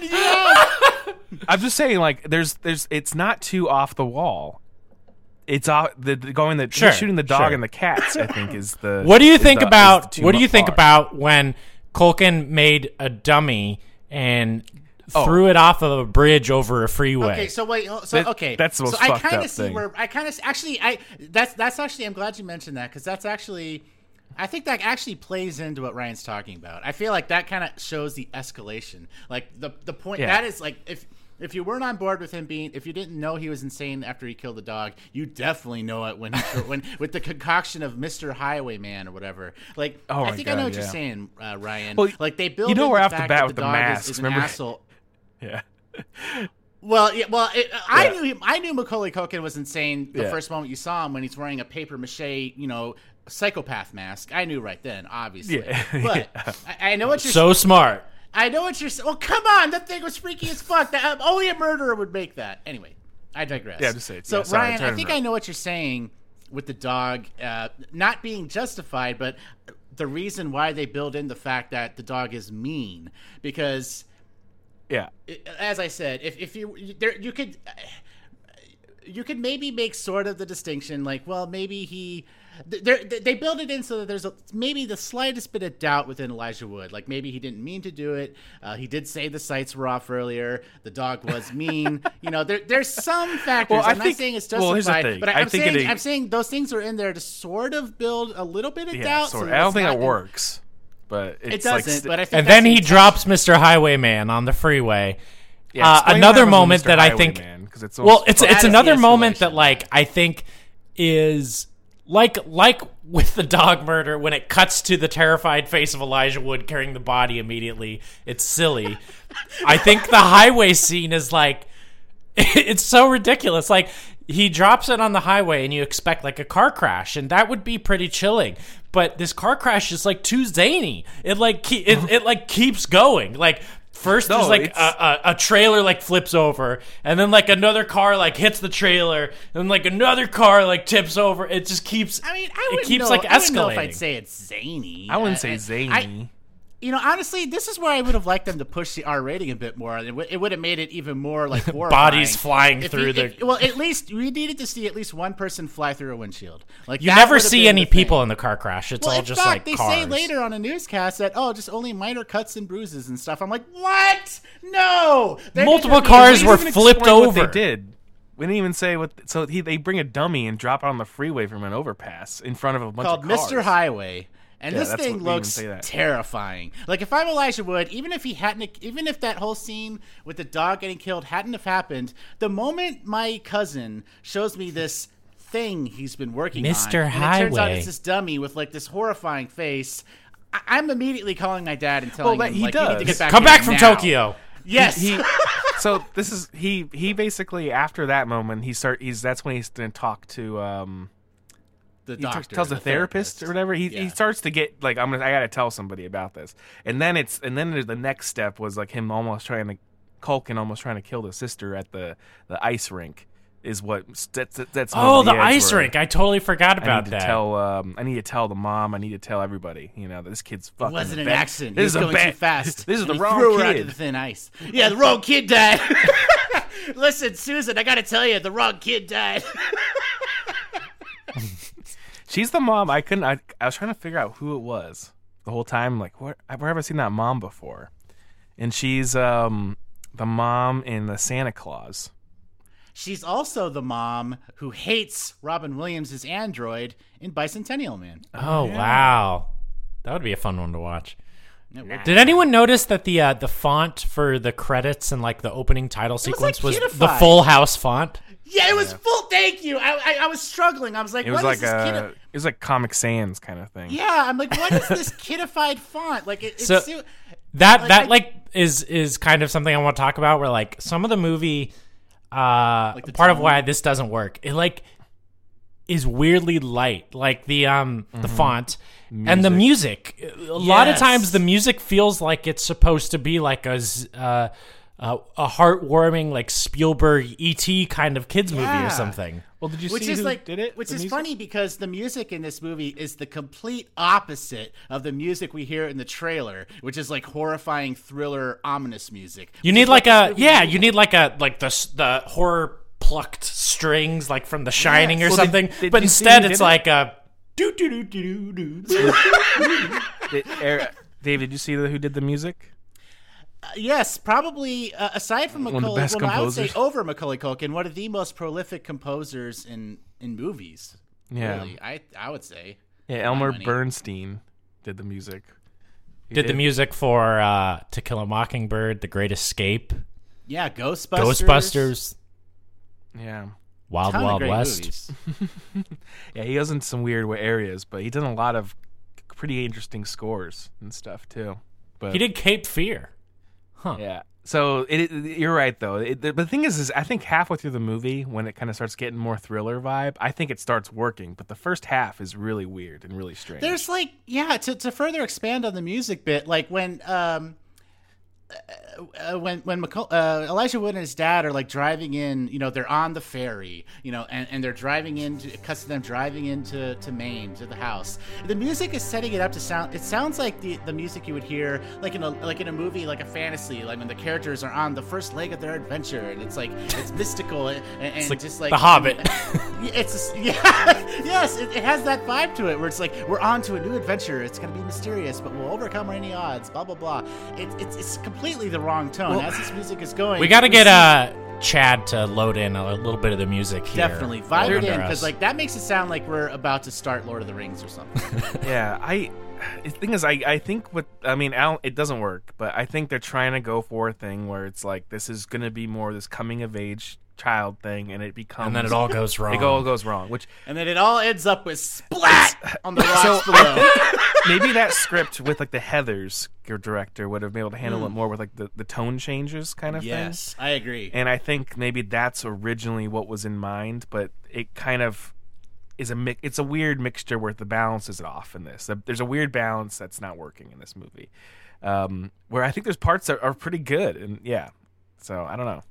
I'm just saying, like there's, there's, it's not too off the wall. It's off the, the going the sure, shooting the dog sure. and the cats. I think is the. What do you think the, about? What do you far. think about when Culkin made a dummy and Oh. threw it off of a bridge over a freeway? Okay, so wait, so okay, that's the most so I fucked kind up of see thing. where I kind of actually I that's that's actually I'm glad you mentioned that because that's actually I think that actually plays into what Ryan's talking about. I feel like that kind of shows the escalation, like the the point yeah. that is like if. If you weren't on board with him being, if you didn't know he was insane after he killed the dog, you definitely know it when, when with the concoction of Mister Highwayman or whatever. Like, oh I think God, I know what yeah. you're saying, uh, Ryan. Well, like they build. You know, in we're the off the fact bat that with the the dog masks. Is, is an Remember? asshole. Yeah. Well, yeah, well, it, I Yeah. knew him, I knew Macaulay Culkin was insane the Yeah. first moment you saw him when he's wearing a paper mache, you know, psychopath mask. I knew right then, obviously. Yeah. But Yeah. I, I know what you're So smart. I know what you're saying. Well, come on, that thing was freaky as fuck. That, only a murderer would make that. Anyway, I digress. Yeah, just say it. So Yeah, sorry, Ryan, turn I think it I up. know what you're saying with the dog uh, not being justified, but the reason why they build in the fact that the dog is mean because. Yeah. As I said, if if you there you could you could maybe make sort of the distinction, like, well, maybe he they they build it in so that there's a, maybe the slightest bit of doubt within Elijah Wood, like maybe he didn't mean to do it. Uh, he did say the sights were off earlier. The dog was mean. you know, there there's some factors. Well, I I'm not think- saying it's well, here's the justified, thing. but I I'm think saying it- I'm saying those things are in there to sort of build a little bit of Yeah, doubt. sort so of. I don't it's think not it in- works, but it's It doesn't, like, but I think And that's then he the drops Mister Highwayman on the freeway. Yeah, uh, explain another what happens with moment Mister that I Highwayman, think, 'cause it's well, almost- it's That it's is the another moment that escalation. like I think is like like with the dog murder when it cuts to the terrified face of Elijah Wood carrying the body immediately. It's silly. I think the highway scene is like it's so ridiculous. Like he drops it on the highway and you expect like a car crash, and that would be pretty chilling. But this car crash is like too zany. It like ke- it, it like keeps going. Like first No, there's like it's- a, a, a trailer like flips over, and then like another car like hits the trailer, and like another car like tips over. It just keeps. I mean, I it wouldn't keeps know, like I wouldn't know if escalating. I'd say it's zany. I wouldn't Uh, say I- zany. I- You know, honestly, this is where I would have liked them to push the R rating a bit more. It would, it would have made it even more like horrifying. Bodies flying If through you- the- if- well, at least we needed to see at least one person fly through a windshield. Like You that never would have see been any the thing. people in the car crash. It's Well, all in just fact, like they cars. say later on a newscast that oh, just only minor cuts and bruises and stuff. I'm like, what? No, There Multiple needs to be- cars We were didn't even flipped explain what over. they did. We didn't even say what. So he they bring a dummy and drop it on the freeway from an overpass in front of a bunch called of cars. Mister Highway. And Yeah, this that's thing what we even looks say that. terrifying. Like if I'm Elijah Wood, even if he hadn't, even if that whole scene with the dog getting killed hadn't have happened, the moment my cousin shows me this thing he's been working Mister on, and it turns out Highway. it's this dummy with like this horrifying face, I- I'm immediately calling my dad and telling Well, him he like, you need to does. get back Come here back from now. Tokyo. Yes. He, so this is he he basically after that moment he start he's that's when he's gonna talk to um the he doctor, tells the, therapist, or whatever. He Yeah. he starts to get like I'm gonna I gotta tell somebody about this, and then it's and then there's the next step was like him almost trying to Culkin almost trying to kill the sister at the the ice rink is what that's that's Oh, over the edge ice where rink! I totally forgot I about need to that. tell um I need to tell the mom I need to tell everybody you know that this kid's fucking It wasn't a an bad- accident. This he is was a going bad, too fast. This is And the he wrong threw her out to kid. the thin ice. Yeah, the wrong kid died. Listen, Susan, I got to tell you, the wrong kid died. She's the mom. I couldn't. I, I was trying to figure out who it was the whole time. Like, where? Where have I seen that mom before? And she's um the mom in the Santa Claus. She's also the mom who hates Robin Williams' android in Bicentennial Man. Oh wow, that would be a fun one to watch. No, wow. Did anyone notice that the uh, the font for the credits and like the opening title was, sequence like, was the kiddified. Full House font? Yeah, it was full. Thank you. I, I I was struggling. I was like, It was what like is this a. kid? It was like Comic Sans kind of thing. Yeah, I'm like, what is this kidified font? Like, it, it's So- so, That Like, that I- like is is kind of something I want to talk about. Where like some of the movie, uh, Like the part of tone? why this doesn't work, it like is weirdly light, like the um the font and the music. A lot of Yes. times the music feels like it's supposed to be like a z- uh, uh, a heartwarming like Spielberg E T kind of kids movie Yeah. or something. Well, did you which see is who like, did it? which The is music? funny because the music in this movie is the complete opposite of the music we hear in the trailer, which is like horrifying thriller, ominous music. You which need is like what a this movie yeah, needs. you need like a like the s- the horror plucked strings like from The Shining or Well, did- something, did but you see instead who it's did it? like a do do do do do do. Did, er, Dave, did you see the, who did the music? Uh, yes, probably uh, aside from One of the Macaulay, best well, I would say composers. over Macaulay Culkin, one of the most prolific composers in in movies. Yeah. Really, I I would say. Yeah, Elmer money. Bernstein did the music. He Did the music for uh, To Kill a Mockingbird, The Great Escape, Yeah, Ghostbusters. Ghostbusters, Yeah. Wild Ton of Wild great West. movies. Yeah, he goes in some weird wa- areas, but he done a lot of pretty interesting scores and stuff too. But He did Cape Fear. yeah, So it, it, you're right though. It, the, the thing is, is I think halfway through the movie, when it kind of starts getting more thriller vibe, I think it starts working. But the first half is really weird and really strange. There's like, yeah, to to further expand on the music bit, like when um. Uh, when when McCall- uh, Elijah Wood and his dad are like driving in, you know, they're on the ferry, you know, and, and they're driving into, it cuts to them driving into to Maine to the house. The music is setting it up to sound. It sounds like the, the music you would hear like in a like in a movie, like a fantasy, like when the characters are on the first leg of their adventure, and it's like it's mystical and, and it's like just like The Hobbit. It's yeah, yes, it, it has that vibe to it where it's like we're on to a new adventure. It's gonna be mysterious, but we'll overcome any odds. Blah blah blah. It, it's it's completely the wrong tone. Well, as this music is going, we got to get uh, Chad to load in a little bit of the music here. Definitely vibe it in, because like that makes it sound like we're about to start Lord of the Rings or something. Yeah, I. The thing is, I I think what I mean, Al, it doesn't work, but I think they're trying to go for a thing where it's like this is going to be more this coming of age child thing, and it becomes and then it all goes wrong. It all goes wrong, which and then it all ends up with splat on the rocks so, below. Maybe that script with like the Heathers your director would have been able to handle mm. it more with like the, the tone changes kind of yes, thing. Yes, I agree. And I think maybe that's originally what was in mind, but it kind of is a mi- it's a weird mixture where the balance is off in this. There's a weird balance that's not working in this movie. Um, where I think there's parts that are pretty good, and yeah. So I don't know.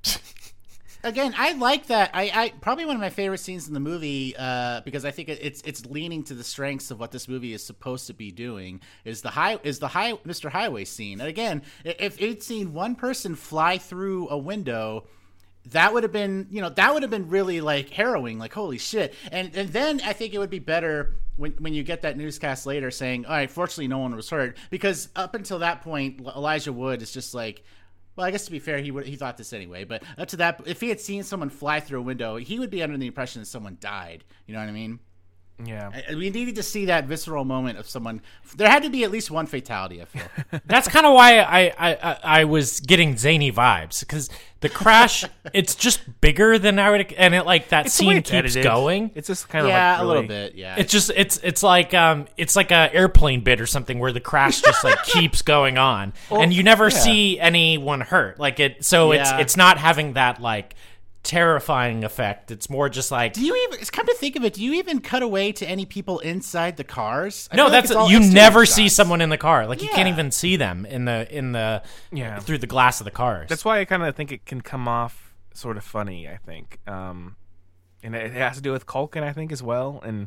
Again, I like that. I, I probably one of my favorite scenes in the movie, uh, because I think it, it's it's leaning to the strengths of what this movie is supposed to be doing. Is the high is the high Mister Highway scene? And again, if it'd seen one person fly through a window, that would have been, you know, that would have been really like harrowing. Like holy shit! And and then I think it would be better when when you get that newscast later saying, all right, fortunately no one was hurt, because up until that point, Elijah Wood is just like. Well, I guess to be fair, he would, he thought this anyway. But up to that, if he had seen someone fly through a window, he would be under the impression that someone died. You know what I mean? Yeah. I, we needed to see that visceral moment of someone. There had to be at least one fatality, I feel. That's kind of why I, I, I, I was getting zany vibes, because the crash, it's just bigger than I would, and it like that it's scene keeps edited. going. It's just kind of yeah, like really, a little bit. Yeah, it's just it's it's like um it's like a airplane bit or something where the crash just like keeps going on, well, and you never yeah. see anyone hurt. Like it, so yeah. it's it's not having that like terrifying effect. It's more just like, do you even come to think of it, do you even cut away to any people inside the cars? I no, that's like you never shots. see someone in the car. Like yeah. you can't even see them in the in the yeah through the glass of the cars. That's why I kind of think it can come off sort of funny, I think. Um and it has to do with Culkin, I think, as well. And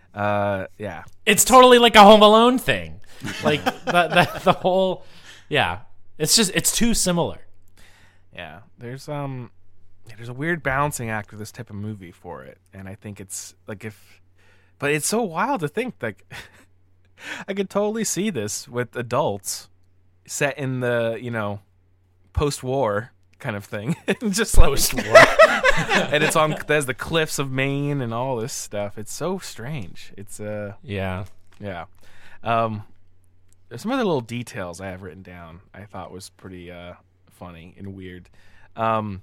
uh yeah, it's totally like a Home Alone thing. Like the, the the whole yeah, it's just it's too similar. Yeah, there's um there's a weird balancing act with this type of movie for it, and I think it's like if, but it's so wild to think like I could totally see this with adults set in the, you know, post-war kind of thing, just like, post-war, and it's on there's the cliffs of Maine and all this stuff. It's so strange. It's uh yeah yeah. Um, there's some other little details I have written down I thought was pretty uh funny and weird. Um.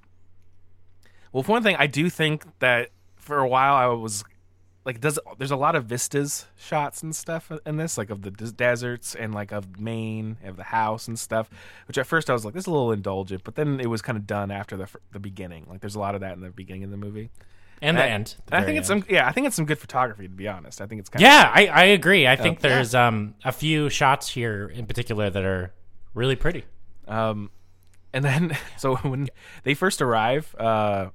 Well, for one thing, I do think that for a while I was like, does there's a lot of vistas shots and stuff in this, like of the des- deserts and like of Maine, of the house and stuff. Which at first I was like, this is a little indulgent, but then it was kind of done after the the beginning. Like, there's a lot of that in the beginning of the movie, and, and the I, end. The I think it's end. some, yeah, I think it's some good photography. To be honest, I think it's kind yeah, of I I agree. I think uh, there's yeah. um a few shots here in particular that are really pretty. Um, and then so when they first arrive, uh.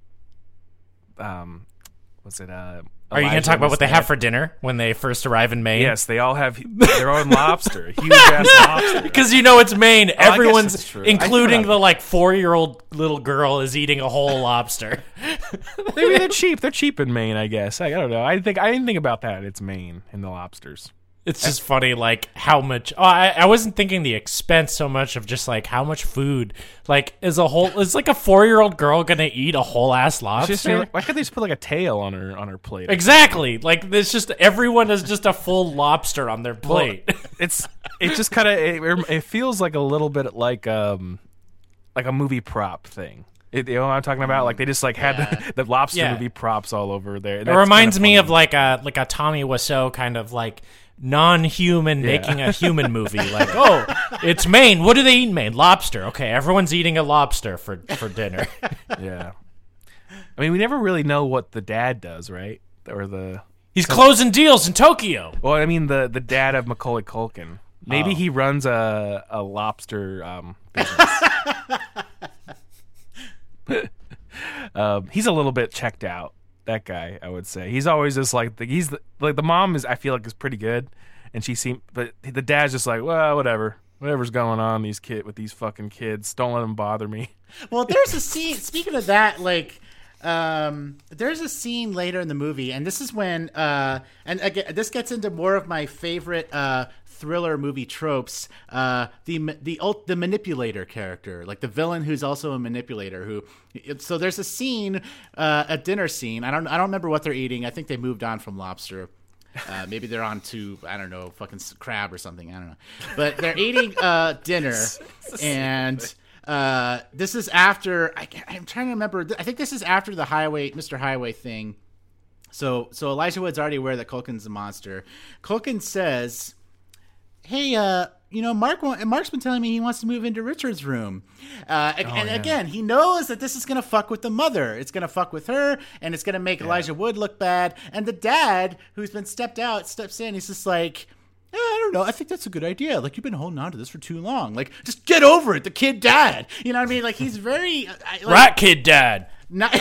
Um, what's it? Uh, Are you going to talk about what they have for dinner when they first arrive in Maine? Yes, they all have their own lobster, huge ass lobster. Because you know it's Maine. Oh, Everyone's, including the like four-year-old little girl, is eating a whole lobster. Maybe they're cheap. They're cheap in Maine, I guess. I, I don't know. I think I didn't think about that. It's Maine and the lobsters. It's just funny, like, how much... Oh, I, I wasn't thinking the expense so much of just, like, how much food. Like, is a whole... Is, like, a four-year-old girl gonna eat a whole-ass lobster? Just, like, why can't they just put, like, a tail on her on her plate? Exactly. Like, it's just... Everyone is just a full lobster on their plate. Well, it's... It just kind of... It, it feels like a little bit like, um... Like a movie prop thing. It, you know what I'm talking about? Like, they just, like, had yeah. the, the lobster yeah. movie props all over there. It reminds me of, like, a like a Tommy Wiseau kind of, like... non-human Yeah. making a human movie. Like, oh, it's Maine. What do they eat in Maine? Lobster. Okay, everyone's eating a lobster for, for dinner. Yeah. I mean, we never really know what the dad does, right? Or the He's closing deals in Tokyo. well, I mean the the dad of Macaulay Culkin. Maybe Oh. he runs a a lobster um, business. um, he's a little bit checked out. That guy, I would say, he's always just like the, he's the, like the mom is. I feel like is pretty good, and she seemed, but the dad's just like, well, whatever, whatever's going on these kid with these fucking kids. Don't let them bother me. Well, there's a scene. Speaking of that, like, um, there's a scene later in the movie, and this is when, uh, and again, this gets into more of my favorite uh, thriller movie tropes. Uh, the the ult- the manipulator character, like the villain who's also a manipulator. Who, so there's a scene, uh, a dinner scene. I don't I don't remember what they're eating. I think they moved on from lobster. Uh, maybe they're on to, I don't know, fucking s- crab or something. I don't know. But they're eating uh, dinner, and uh, this is after, I, can't- I'm trying to remember, I think this is after the Highway, Mister Highway thing. So so Elijah Wood's already aware that Culkin's a monster. Culkin says, hey, uh, you know, Mark. wa- Mark's been telling me he wants to move into Richard's room, uh, and, and again, he knows that this is gonna fuck with the mother. It's gonna fuck with her, and it's gonna make Elijah Wood look bad. And the dad, who's been stepped out, steps in. He's just like, eh, I don't know. I think that's a good idea. Like, you've been holding on to this for too long. Like, just get over it. The kid died. You know what I mean? Like, he's very I, like, Rat kid dad. not.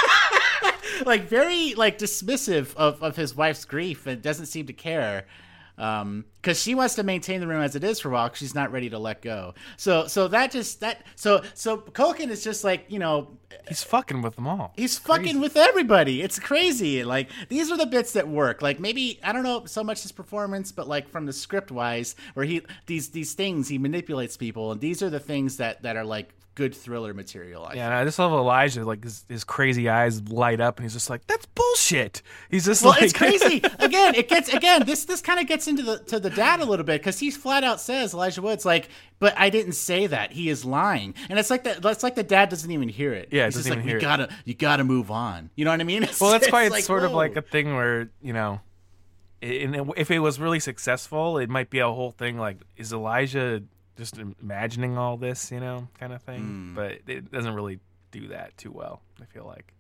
Like, very like dismissive of, of his wife's grief and doesn't seem to care. Um, because she wants to maintain the room as it is for a while, 'cause she's not ready to let go. So, so that just that so so Culkin is just like, you know, He's fucking with them all. he's fucking with everybody. It's crazy. Like, these are the bits that work. Like, maybe I don't know so much his performance, but like from the script wise, where he these these things he manipulates people, and these are the things that that are like good thriller material. I Yeah, and I just love Elijah. Like his, his crazy eyes light up, and he's just like, "That's bullshit." He's just Well, like, it's crazy. Again, it gets again. This this kind of gets into the to the dad a little bit, because he flat out says, Elijah Wood's like, "But I didn't say that. He is lying." And it's like that. It's like the dad doesn't even hear it. Yeah, he's doesn't just like, even "You hear it." gotta, you gotta move on." You know what I mean? It's, Well, that's why it's it's sort of whoa. like a thing where, you know, and if it was really successful, it might be a whole thing like, is Elijah just imagining all this, you know, kind of thing? Mm. But it doesn't really do that too well, I feel like.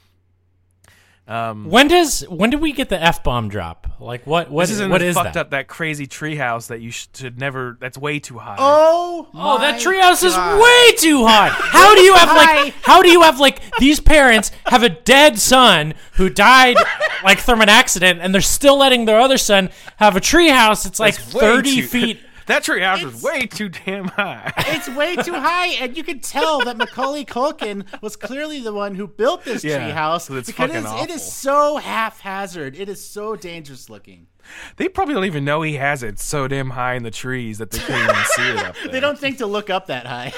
Um, When does when do we get the F bomb drop? Like what what this is in what the is fucked that? up that crazy treehouse that you should never. That's way too high. Oh, Oh, that my treehouse is God. way too high. How do you have like how do you have like these parents have a dead son who died like from an accident, and they're still letting their other son have a treehouse? It's like That's way thirty too- feet. That treehouse It's- is way too damn high. It's way too high, and you can tell that Macaulay Culkin was clearly the one who built this Yeah, treehouse. so it's because fucking it is, it is awful. so haphazard. It is so dangerous looking. They probably don't even know he has it. It's so damn high in the trees that they can't even see it up there. They don't think to look up that high.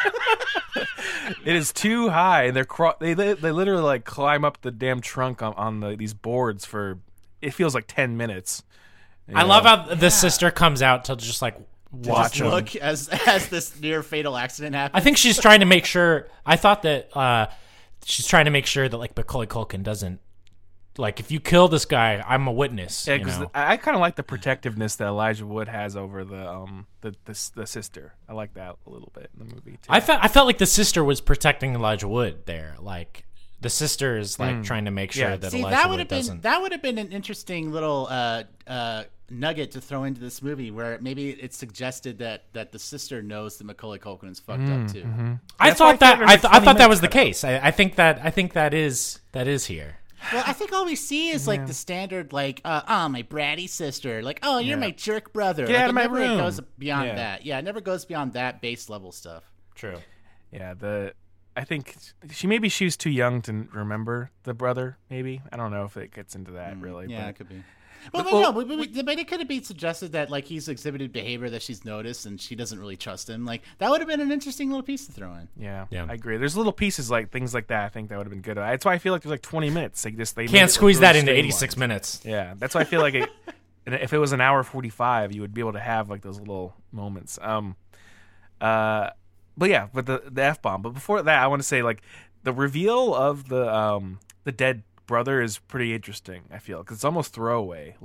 It is too high, and they're cro- they, they they literally like climb up the damn trunk on, on the, these boards for it feels like ten minutes. You I know? love how the sister comes out to just like watch Just him. look as as this near fatal accident happens. I think she's trying to make sure. I thought that uh, she's trying to make sure that like Macaulay Culkin doesn't like if you kill this guy, I'm a witness. Yeah, you because know? I, I kind of like the protectiveness that Elijah Wood has over the um the, the the sister. I like that a little bit in the movie too. I felt I felt like the sister was protecting Elijah Wood there. Like the sister is like trying to make sure Yeah. that See, Elijah that would Wood have been doesn't. that would have been an interesting little uh, uh, nugget to throw into this movie, where maybe it suggested that that the sister knows that Macaulay Culkin is fucked up too. I That's why I thought that figured I, like th- I twenty thought that was minutes the case. I, I think that I think that is that is here. Well, I think all we see is like the standard, like, uh, oh, my bratty sister, like, oh, you're Yeah. my jerk brother. Get like, out it of my never room. goes beyond Yeah. that. Yeah, it never goes beyond that base level stuff. True. Yeah, the I think she maybe she was too young to remember the brother. Maybe I don't know if it gets into that really. Yeah, but, it could be. Well, But- but, well- no, but, but, but it could have been suggested that like he's exhibited behavior that she's noticed and she doesn't really trust him. Like that would have been an interesting little piece to throw in. yeah, Yeah. I agree. There's little pieces like things like that. I think that would have been good. That's why I feel like there's like twenty minutes. Like this, they made it, Can't like, squeeze really that into streamlined. eighty-six minutes. Yeah, that's why I feel like it, and if it was an hour forty-five, you would be able to have like those little moments. Um, uh, but yeah, but the the F bomb. But before that, I want to say like the reveal of the um the dead brother is pretty interesting. I feel because it's almost throwaway. Like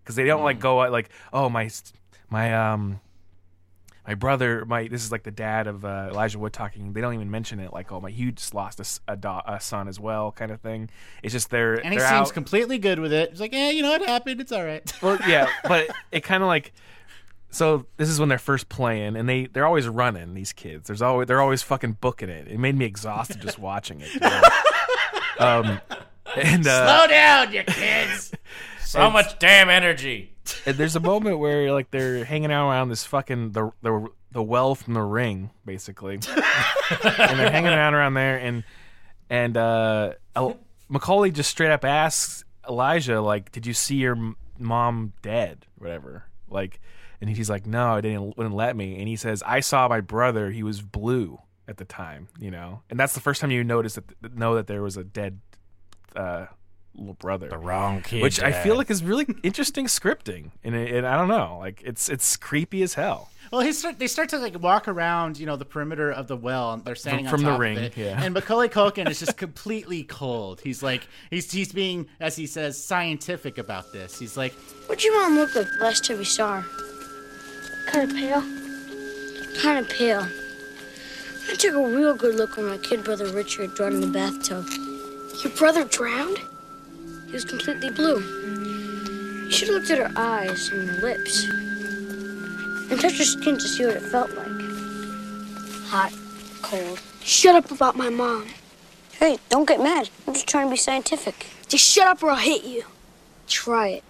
because they don't like go like, oh my my um my brother, my this is like the dad of uh, Elijah Wood talking. They don't even mention it like, oh my, he just lost a, s- a, do- a son as well, kind of thing. It's just they're and he they're seems out. completely good with it. He's like, yeah, you know what happened? It's all right. Well, yeah, but it kind of like. So this is when they're first playing, and they they're always running. These kids, there's always they're always fucking booking it. It made me exhausted just watching it. You know? um, and uh, slow down, you kids. So much damn energy. And there's a moment where like they're hanging out around this fucking the the the well from the ring, basically, and they're hanging out around there, and and uh, Macaulay just straight up asks Elijah, like, "Did you see your m- mom dead?" Whatever, like. And he's like, no, it didn't wouldn't let me. And he says, I saw my brother. He was blue at the time, you know. And that's the first time you notice that know that there was a dead uh, little brother. The wrong kid. Which Dad. I feel like is really interesting scripting. And, it, and I don't know, like it's it's creepy as hell. Well, he start, they start to like walk around, you know, the perimeter of the well, and they're standing From on the top ring, of it. yeah. And Macaulay Culkin is just completely cold. He's like, he's he's being, as he says, scientific about this. He's like, What'd your mom look like last time we saw her? Kind of pale. Kind of pale. I took a real good look when my kid brother Richard drowned in the bathtub. Your brother drowned? He was completely blue. You should have looked at her eyes and her lips. And touched her skin to see what it felt like. Hot, cold. Shut up about my mom. Hey, don't get mad. I'm just trying to be scientific. Just shut up or I'll hit you. Try it.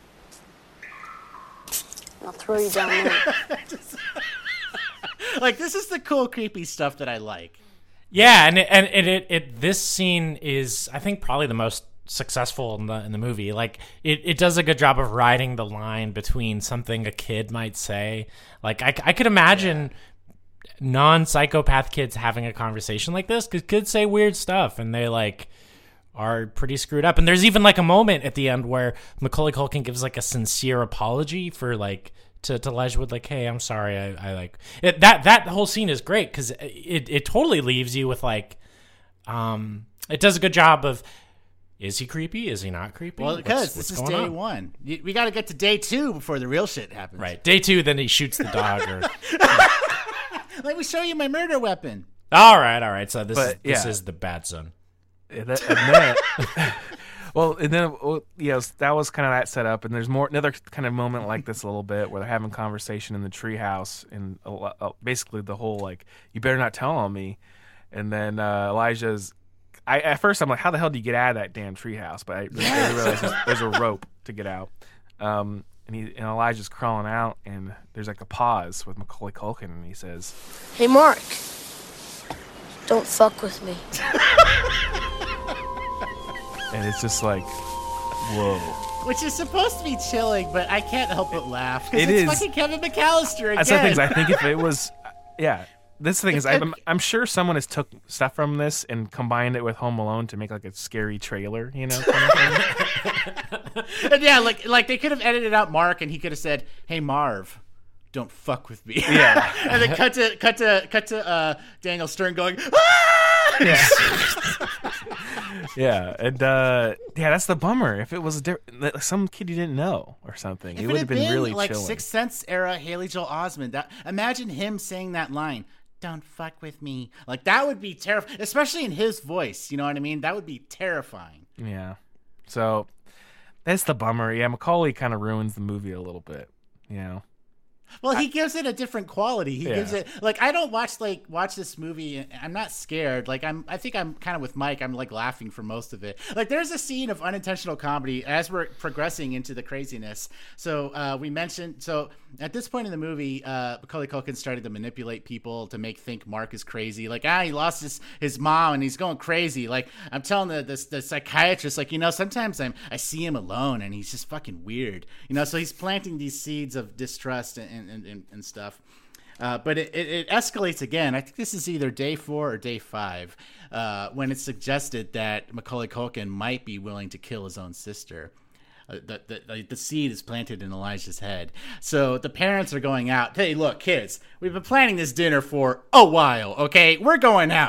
I'll throw you down there. like, this is the cool, creepy stuff that I like. Yeah, and it, and it, it, it this scene is, I think, probably the most successful in the in the movie. Like, it, it does a good job of riding the line between something a kid might say. Like, I, I could imagine yeah. non-psychopath kids having a conversation like this, because kids say weird stuff, and they, like, are pretty screwed up. And there's even like a moment at the end where Macaulay Culkin gives like a sincere apology for like to, to Elijah Wood, like, hey, I'm sorry. I, I like it. That, that whole scene is great because it, it totally leaves you with like, um, it does a good job of, is he creepy? Is he not creepy? Well, because what's, this what's is day on? one. We got to get to day two before the real shit happens. Right. Day two, then he shoots the dog. Or Let me show you my murder weapon. All right. All right. So this, But, is, this yeah. is the bad son. And that, and then, well, and then well, yes, that was kind of that setup. And there's more another kind of moment like this a little bit where they're having conversation in the treehouse, and a lo- uh, basically the whole like, you better not tell on me. And then uh, Elijah's, I at first I'm like, how the hell do you get out of that damn treehouse? But I, I realized there's, there's a rope to get out. Um, and he and Elijah's crawling out, and there's like a pause with Macaulay Culkin, and he says, Hey, Mark. Don't fuck with me. and it's just like, whoa. Which is supposed to be chilling, but I can't help but laugh. 'Cause It it's is. fucking Kevin McAllister again. That's the things I think if it was, yeah. This thing is, I'm, I'm sure someone has took stuff from this and combined it with Home Alone to make like a scary trailer, you know? Kind of thing. And yeah, like like they could have edited out Mark, and he could have said, "Hey Marv, don't fuck with me." Yeah. And then cut to cut to cut to uh, Daniel Stern going, "Ah!" Yeah. Yeah, and uh, yeah, that's the bummer. If it was a diff- like some kid you didn't know or something, If it would have been, really like chilling. Sixth Sense era Haley Joel Osment. That imagine him saying that line, "Don't fuck with me." Like that would be terrifying, especially in his voice. You know what I mean? That would be terrifying. Yeah. So that's the bummer. Yeah, Macaulay kind of ruins the movie a little bit. You know. Well, he gives it a different quality. He Yeah. gives it like I don't watch like watch this movie. And I'm not scared. Like I'm. I think I'm kind of with Mike. I'm like laughing for most of it. Like there's a scene of unintentional comedy as we're progressing into the craziness. So uh, we mentioned. So at this point in the movie, uh, Macaulay Culkin started to manipulate people to make think Mark is crazy. Like ah, he lost his his mom and he's going crazy. Like I'm telling the the, the psychiatrist, like you know, sometimes I'm I see him alone and he's just fucking weird. You know, so he's planting these seeds of distrust and. and, and, and stuff. Uh, but it, it, it escalates again. I think this is either day four or day five uh, when it's suggested that Macaulay Culkin might be willing to kill his own sister. Uh, the, the, the seed is planted in Elijah's head. So the parents are going out. Hey, look, kids, we've been planning this dinner for a while, okay? We're going out.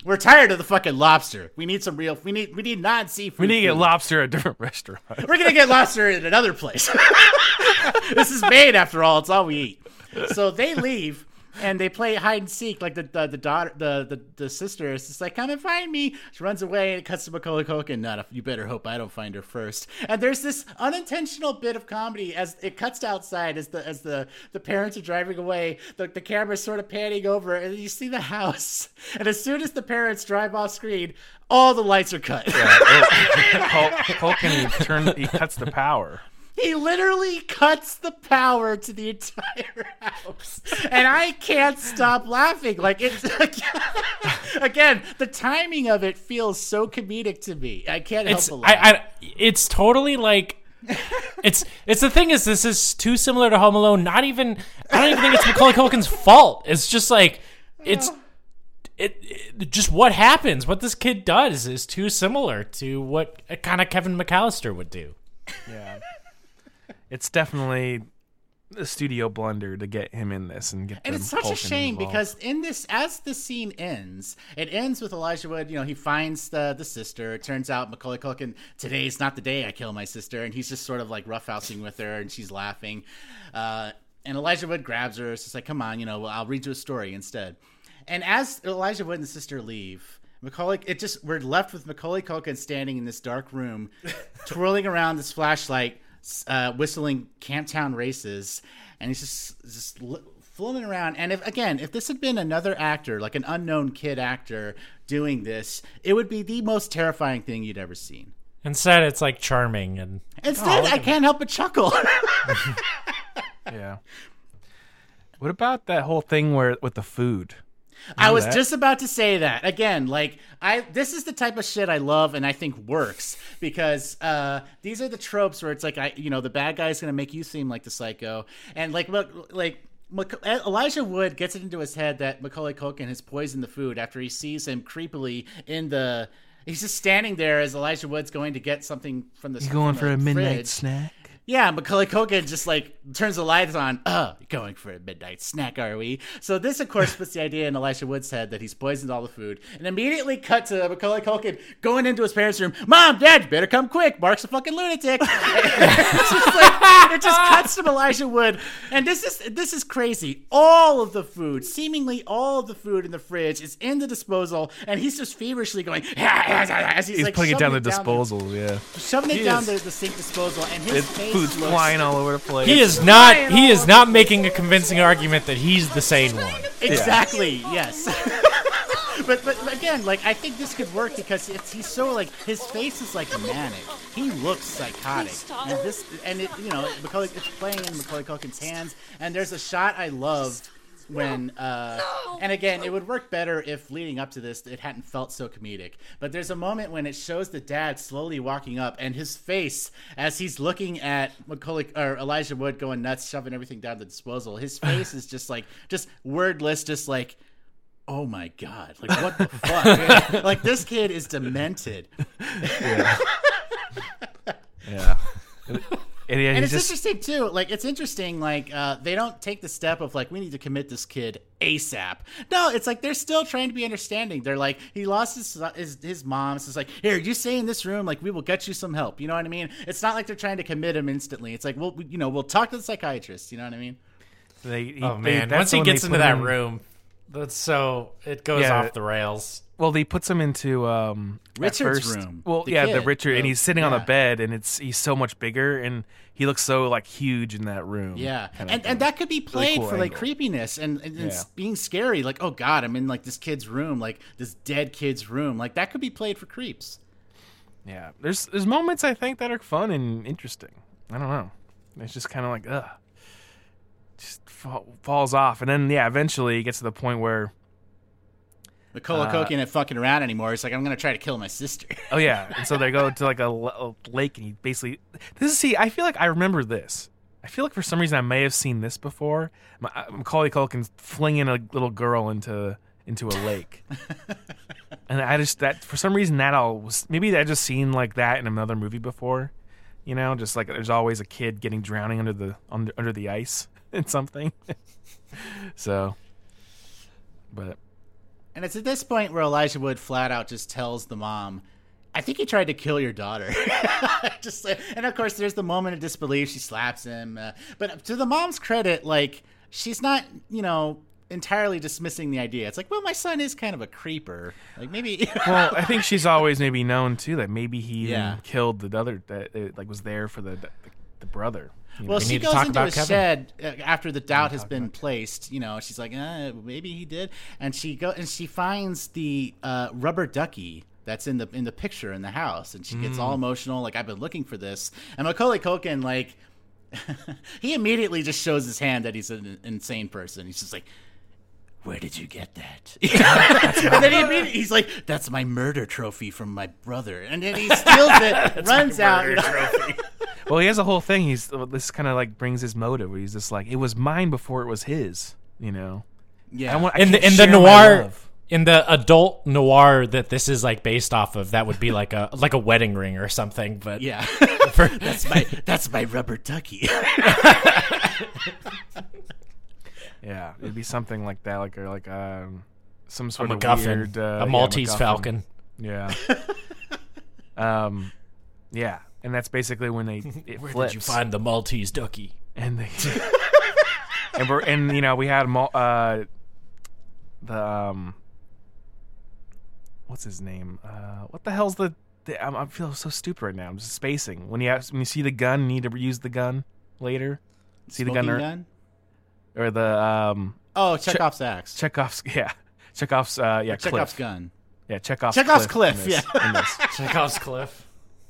We're tired of the fucking lobster. We need some real. We need. We need non seafood. We need to get food. lobster at a different restaurant. We're gonna get lobster at another place. This is Maine, after all. It's all we eat. So they leave. And they play hide and seek, like the the, the daughter, the, the the sister is just like, come and find me. She runs away and it cuts to Macaulay Culkin. Not, you better hope I don't find her first. And there's this unintentional bit of comedy as it cuts to outside as the as the, the parents are driving away. The the camera's sort of panning over, and you see the house. And as soon as the parents drive off screen, all the lights are cut. Yeah, Cul- Culkin he turn he cuts the power. He literally cuts the power to the entire house. And I can't stop laughing. Like, it's, again, the timing of it feels so comedic to me. I can't help It's but laugh. I, I, it's totally like it's it's the thing is this is too similar to Home Alone. Not even I don't even think it's Macaulay Culkin's fault. It's just like it's it, it just what happens, what this kid does is too similar to what kind of Kevin McAllister would do. Yeah. It's definitely a studio blunder to get him in this and get. And them it's such a Culkin shame involved. because in this, as the scene ends, it ends with Elijah Wood. You know, he finds the the sister. It turns out Macaulay Culkin, today's not the day I kill my sister, and he's just sort of like roughhousing with her, and she's laughing. Uh, and Elijah Wood grabs her. It's just like, come on, you know, well, I'll read you a story instead. And as Elijah Wood and the sister leave, Macaulay, it just we're left with Macaulay Culkin standing in this dark room, twirling around this flashlight. Uh, whistling Camptown Races, and he's just just floating around. And if again, if this had been another actor, like an unknown kid actor doing this, it would be the most terrifying thing you'd ever seen. Instead, it's like charming and instead, oh, I can't help but chuckle. Yeah. What about that whole thing where with the food? I was that? just about to say that again. Like I, this is the type of shit I love and I think works because uh, these are the tropes where it's like I, you know, the bad guy is going to make you seem like the psycho, and like look, like Elijah Wood gets it into his head that Macaulay Culkin has poisoned the food after he sees him creepily in the. He's just standing there as Elijah Wood's going to get something from the. You going from for the a midnight fridge. snack? Yeah, Macaulay Culkin just like turns the lights on. Uh, going for a midnight snack, are we? So this, of course, puts the idea in Elisha Wood's head that he's poisoned all the food, and immediately cut to Macaulay Culkin going into his parents' room. Mom, Dad, you better come quick. Mark's a fucking lunatic. It's just like, it just cuts to Elijah Wood, and this is this is crazy. All of the food, seemingly all of the food in the fridge, is in the disposal, and he's just feverishly going as he's, He's like putting it down the shoving disposal. Yeah, shoving it He down is- the, the sink disposal, and his it, face food's looks flying all over the place. he is not he is not making a convincing argument that he's the sane one. Exactly. Yes. but but again, like I think this could work because it's he's so like his face is like manic. He looks psychotic, and this and it you know Macaulay, it's playing in Macaulay Culkin's hands. And there's a shot I love when uh and again it would work better if leading up to this it hadn't felt so comedic, but there's a moment when it shows the dad slowly walking up and his face as he's looking at Macaulay or Elijah Wood going nuts, shoving everything down the disposal. His face is just like just wordless, just like, oh my god, like what the fuck. Like this kid is demented. Yeah. Yeah. And, yeah, And he's it's just, interesting too. Like it's interesting. Like uh, they don't take the step of like we need to commit this kid ASAP. No, it's like they're still trying to be understanding. They're like he lost his his, his mom. So it's like here, you stay in this room. Like we will get you some help. You know what I mean? It's not like they're trying to commit him instantly. It's like we'll we, you know we'll talk to the psychiatrist. You know what I mean? they, he, Oh they- man, that's once he when they gets into put that him- room, that's so it goes Yeah. off the rails. Well, he puts him into um, at Richard's first- room. Well, The yeah, the kid, Richard, and the- he's sitting on the yeah. bed, and it's he's so much bigger, and he looks so like huge in that room. Yeah, kind of and thing. and that could be played cool for like angle. creepiness and, and, and Yeah. being scary. Like oh god, I'm in like this kid's room, like this dead kid's room. Like that could be played for creeps. Yeah, there's there's moments I think that are fun and interesting. I don't know. It's just kind of like ugh, just fall, falls off, and then yeah, eventually it gets to the point where Macaulay Uh, Culkin ain't fucking around anymore. It's like I'm gonna try to kill my sister. oh yeah, and so they go to like a, l- a lake, and he basically this is see. I feel like I remember this. I feel like for some reason I may have seen this before. Ma- Macaulay Culkin's flinging a little girl into into a lake, and I just that for some reason that all was maybe I just seen like that in another movie before. You know, just like there's always a kid getting drowning under the under, under the ice in something. So, but And it's at this point where Elijah Wood flat out just tells the mom, I think he tried to kill your daughter. just And, of course, there's the moment of disbelief. She slaps him. Uh, but to the mom's credit, like, she's not, you know, entirely dismissing the idea. It's like, well, my son is kind of a creeper. Like, maybe... Well, I think she's always maybe known, too, that maybe he Yeah. killed the other, that uh, like, was there for the the, the brother. You Well, know? she need to goes talk into about a Kevin. shed uh, after the doubt has been placed. You know, she's like, uh, maybe he did, and she go and she finds the uh, rubber ducky that's in the in the picture in the house, and she gets Mm. all emotional. Like, I've been looking for this, and Macaulay Culkin, like, he immediately just shows his hand that he's an insane person. He's just like, where did you get that? And then he immediately, he's like, that's my murder trophy from my brother. And then he steals it, runs out. You know? Well, he has a whole thing. He's this kind of like brings his motive. Where he's just like, it was mine before it was his. You know. Yeah. I want, I in the can't in the share my noir, love. in the adult noir that this is like based off of, that would be like a like a wedding ring or something. But Yeah. for, That's my that's my rubber ducky. Yeah, it'd be something like that, like or like um, some sort of MacGuffin, weird, uh, a yeah, Maltese MacGuffin. Falcon. Yeah. um, yeah, and that's basically when they it Where flips. did you find the Maltese ducky? And they and we're and you know we had mul- uh the um what's his name uh what the hell's the, the I'm, I feel so stupid right now. I'm just spacing when you have, when you see the gun, you need to reuse the gun later. See the gun Smoking or, gun? or the um Oh, Chekhov's axe. Chekhov's yeah Chekhov's uh yeah Chekhov's cliff. gun. Yeah, Chekhov's, Chekhov's cliff. cliff, in this- yeah. in this. Chekhov's cliff.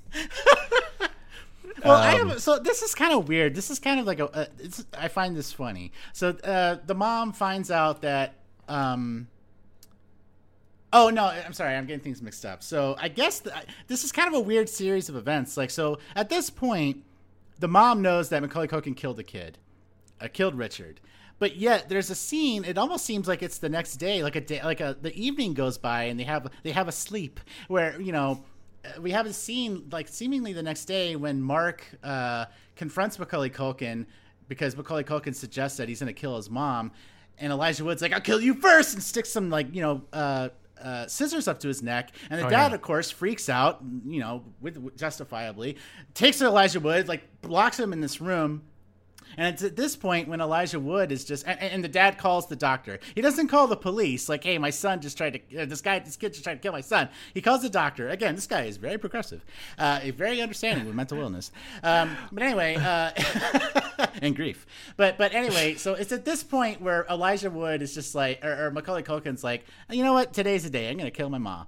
Well, I Um, have, so this is kind of weird. This is kind of like a. Uh, it's, I find this funny. So uh, the mom finds out that. Um, oh no, I'm sorry. I'm getting things mixed up. So I guess the, this is kind of a weird series of events. Like, so at this point, the mom knows that Macaulay Culkin killed the kid, uh, killed Richard. But yet there's a scene. It almost seems like it's the next day, like a day, like a the evening goes by, and they have they have a sleep where you know. We have a scene like seemingly the next day when Mark uh, confronts Macaulay Culkin because Macaulay Culkin suggests that he's going to kill his mom, and Elijah Wood's like, "I'll kill you first," and sticks some like you know uh, uh, scissors up to his neck, and the Oh, dad yeah. of course freaks out, you know, with, justifiably, takes Elijah Wood, like blocks him in this room. And it's at this point when Elijah Wood is just, and, and the dad calls the doctor. He doesn't call the police, like, hey, my son just tried to, uh, this guy, this kid just tried to kill my son. He calls the doctor. Again, this guy is very progressive, uh, very understanding with mental illness. Um, but anyway, uh, and grief. But but anyway, so it's at this point where Elijah Wood is just like, or, or Macaulay Culkin's like, you know what, today's the day. I'm going to kill my mom.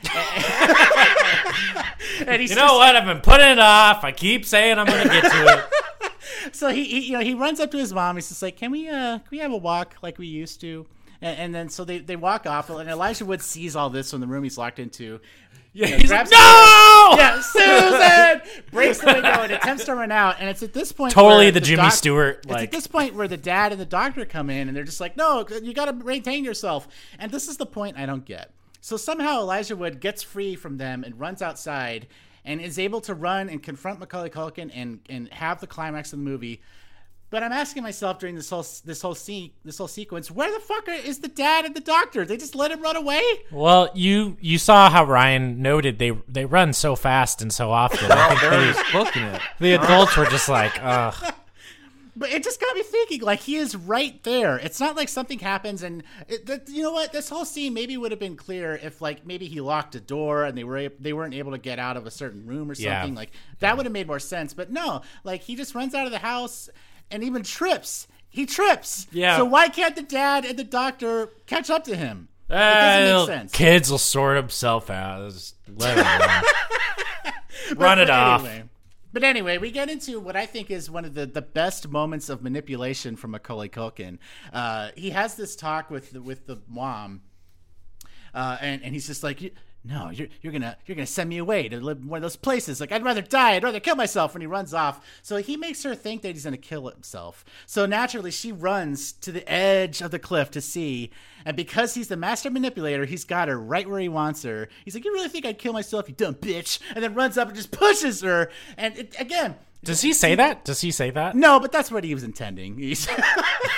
And he's You know just- what? I've been putting it off. I keep saying I'm going to get to it. So he, he, you know, he runs up to his mom. He's just like, "Can we, uh, can we have a walk like we used to?" And, and then so they, they walk off, and Elijah Wood sees all this from the room he's locked into. Yeah, You know, he's grabs like, the- no! Yeah, Susan breaks the window and attempts to run out. And it's at this point Totally where the Jimmy doc- Stewart, It's like- at this point where the dad and the doctor come in, and they're just like, "No, you got to maintain yourself." And this is the point I don't get. So somehow Elijah Wood gets free from them and runs outside, and is able to run and confront Macaulay Culkin and and have the climax of the movie. But I'm asking myself during this whole this whole scene this whole sequence, where the fuck is the dad and the doctor? They just let him run away? Well, you you saw how Ryan noted they they run so fast and so often. I think They're they, just booking it. the adults were just like, ugh. But it just got me thinking, like, he is right there. It's not like something happens and, it, that, you know what, this whole scene maybe would have been clear if, like, maybe he locked a door and they, were, they weren't able to get out of a certain room or something. Yeah. Like, that would have made more sense. But no, like, he just runs out of the house and even trips. He trips. Yeah. So why can't the dad and the doctor catch up to him? It Uh, doesn't make sense. Kids will sort himself out. Just let him run. But- Run it but off. Anyway. But anyway, we get into what I think is one of the, the best moments of manipulation from Macaulay Culkin. Uh, he has this talk with the, with the mom, uh, and and he's just like, "No, you're you're gonna you're gonna send me away to live in one of those places. Like, I'd rather die. I'd rather kill myself." And he runs off. So he makes her think that he's gonna kill himself. So naturally, she runs to the edge of the cliff to see. And because he's the master manipulator, he's got her right where he wants her. He's like, "You really think I'd kill myself, you dumb bitch?" And then runs up and just pushes her. And it, again, Does he say that? Does he say that? no, but that's what he was intending. He's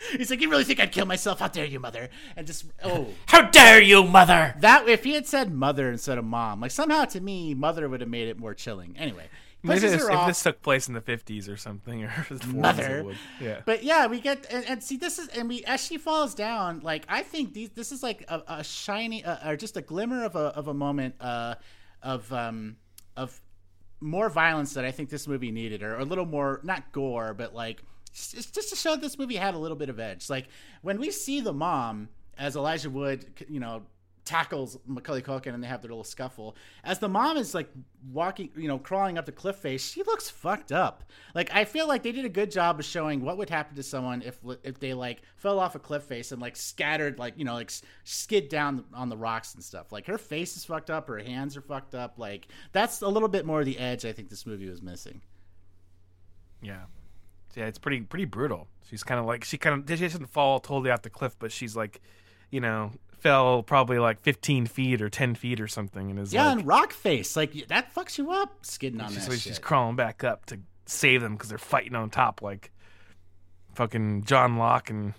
He's like, you really think I'd kill myself? How dare you, mother? And just, oh. How dare you, mother? That, if he had said mother instead of mom, like somehow to me, mother would have made it more chilling. Anyway. Maybe Pushes this, her if off. this took place in the fifties or something, or the forties, Mother. it would. Yeah. But yeah, we get, and, and see, this is, and we, as she falls down, like, I think these, this is like a, a shiny, uh, or just a glimmer of a, of a moment, uh, of, um, of more violence that I think this movie needed, or a little more, not gore, but like, just, just to show this movie had a little bit of edge. Like, when we see the mom, as Elijah Wood, you know, tackles Macaulay Culkin and they have their little scuffle, as the mom is like walking, you know, crawling up the cliff face, she looks fucked up. Like, I feel like they did a good job of showing what would happen to someone if if they like fell off a cliff face and like scattered, like, you know, like skid down on the rocks and stuff. Like, her face is fucked up, her hands are fucked up. Like, that's a little bit more of the edge I think this movie was missing. Yeah. Yeah, it's pretty pretty brutal. She's kind of like, she kind of, she doesn't fall totally off the cliff, but she's like, you know, fell probably like fifteen feet or ten feet or something, and is yeah, like, and rock face, like that fucks you up, skidding on she's, that she's shit. crawling back up to save them because they're fighting on top like fucking John Locke and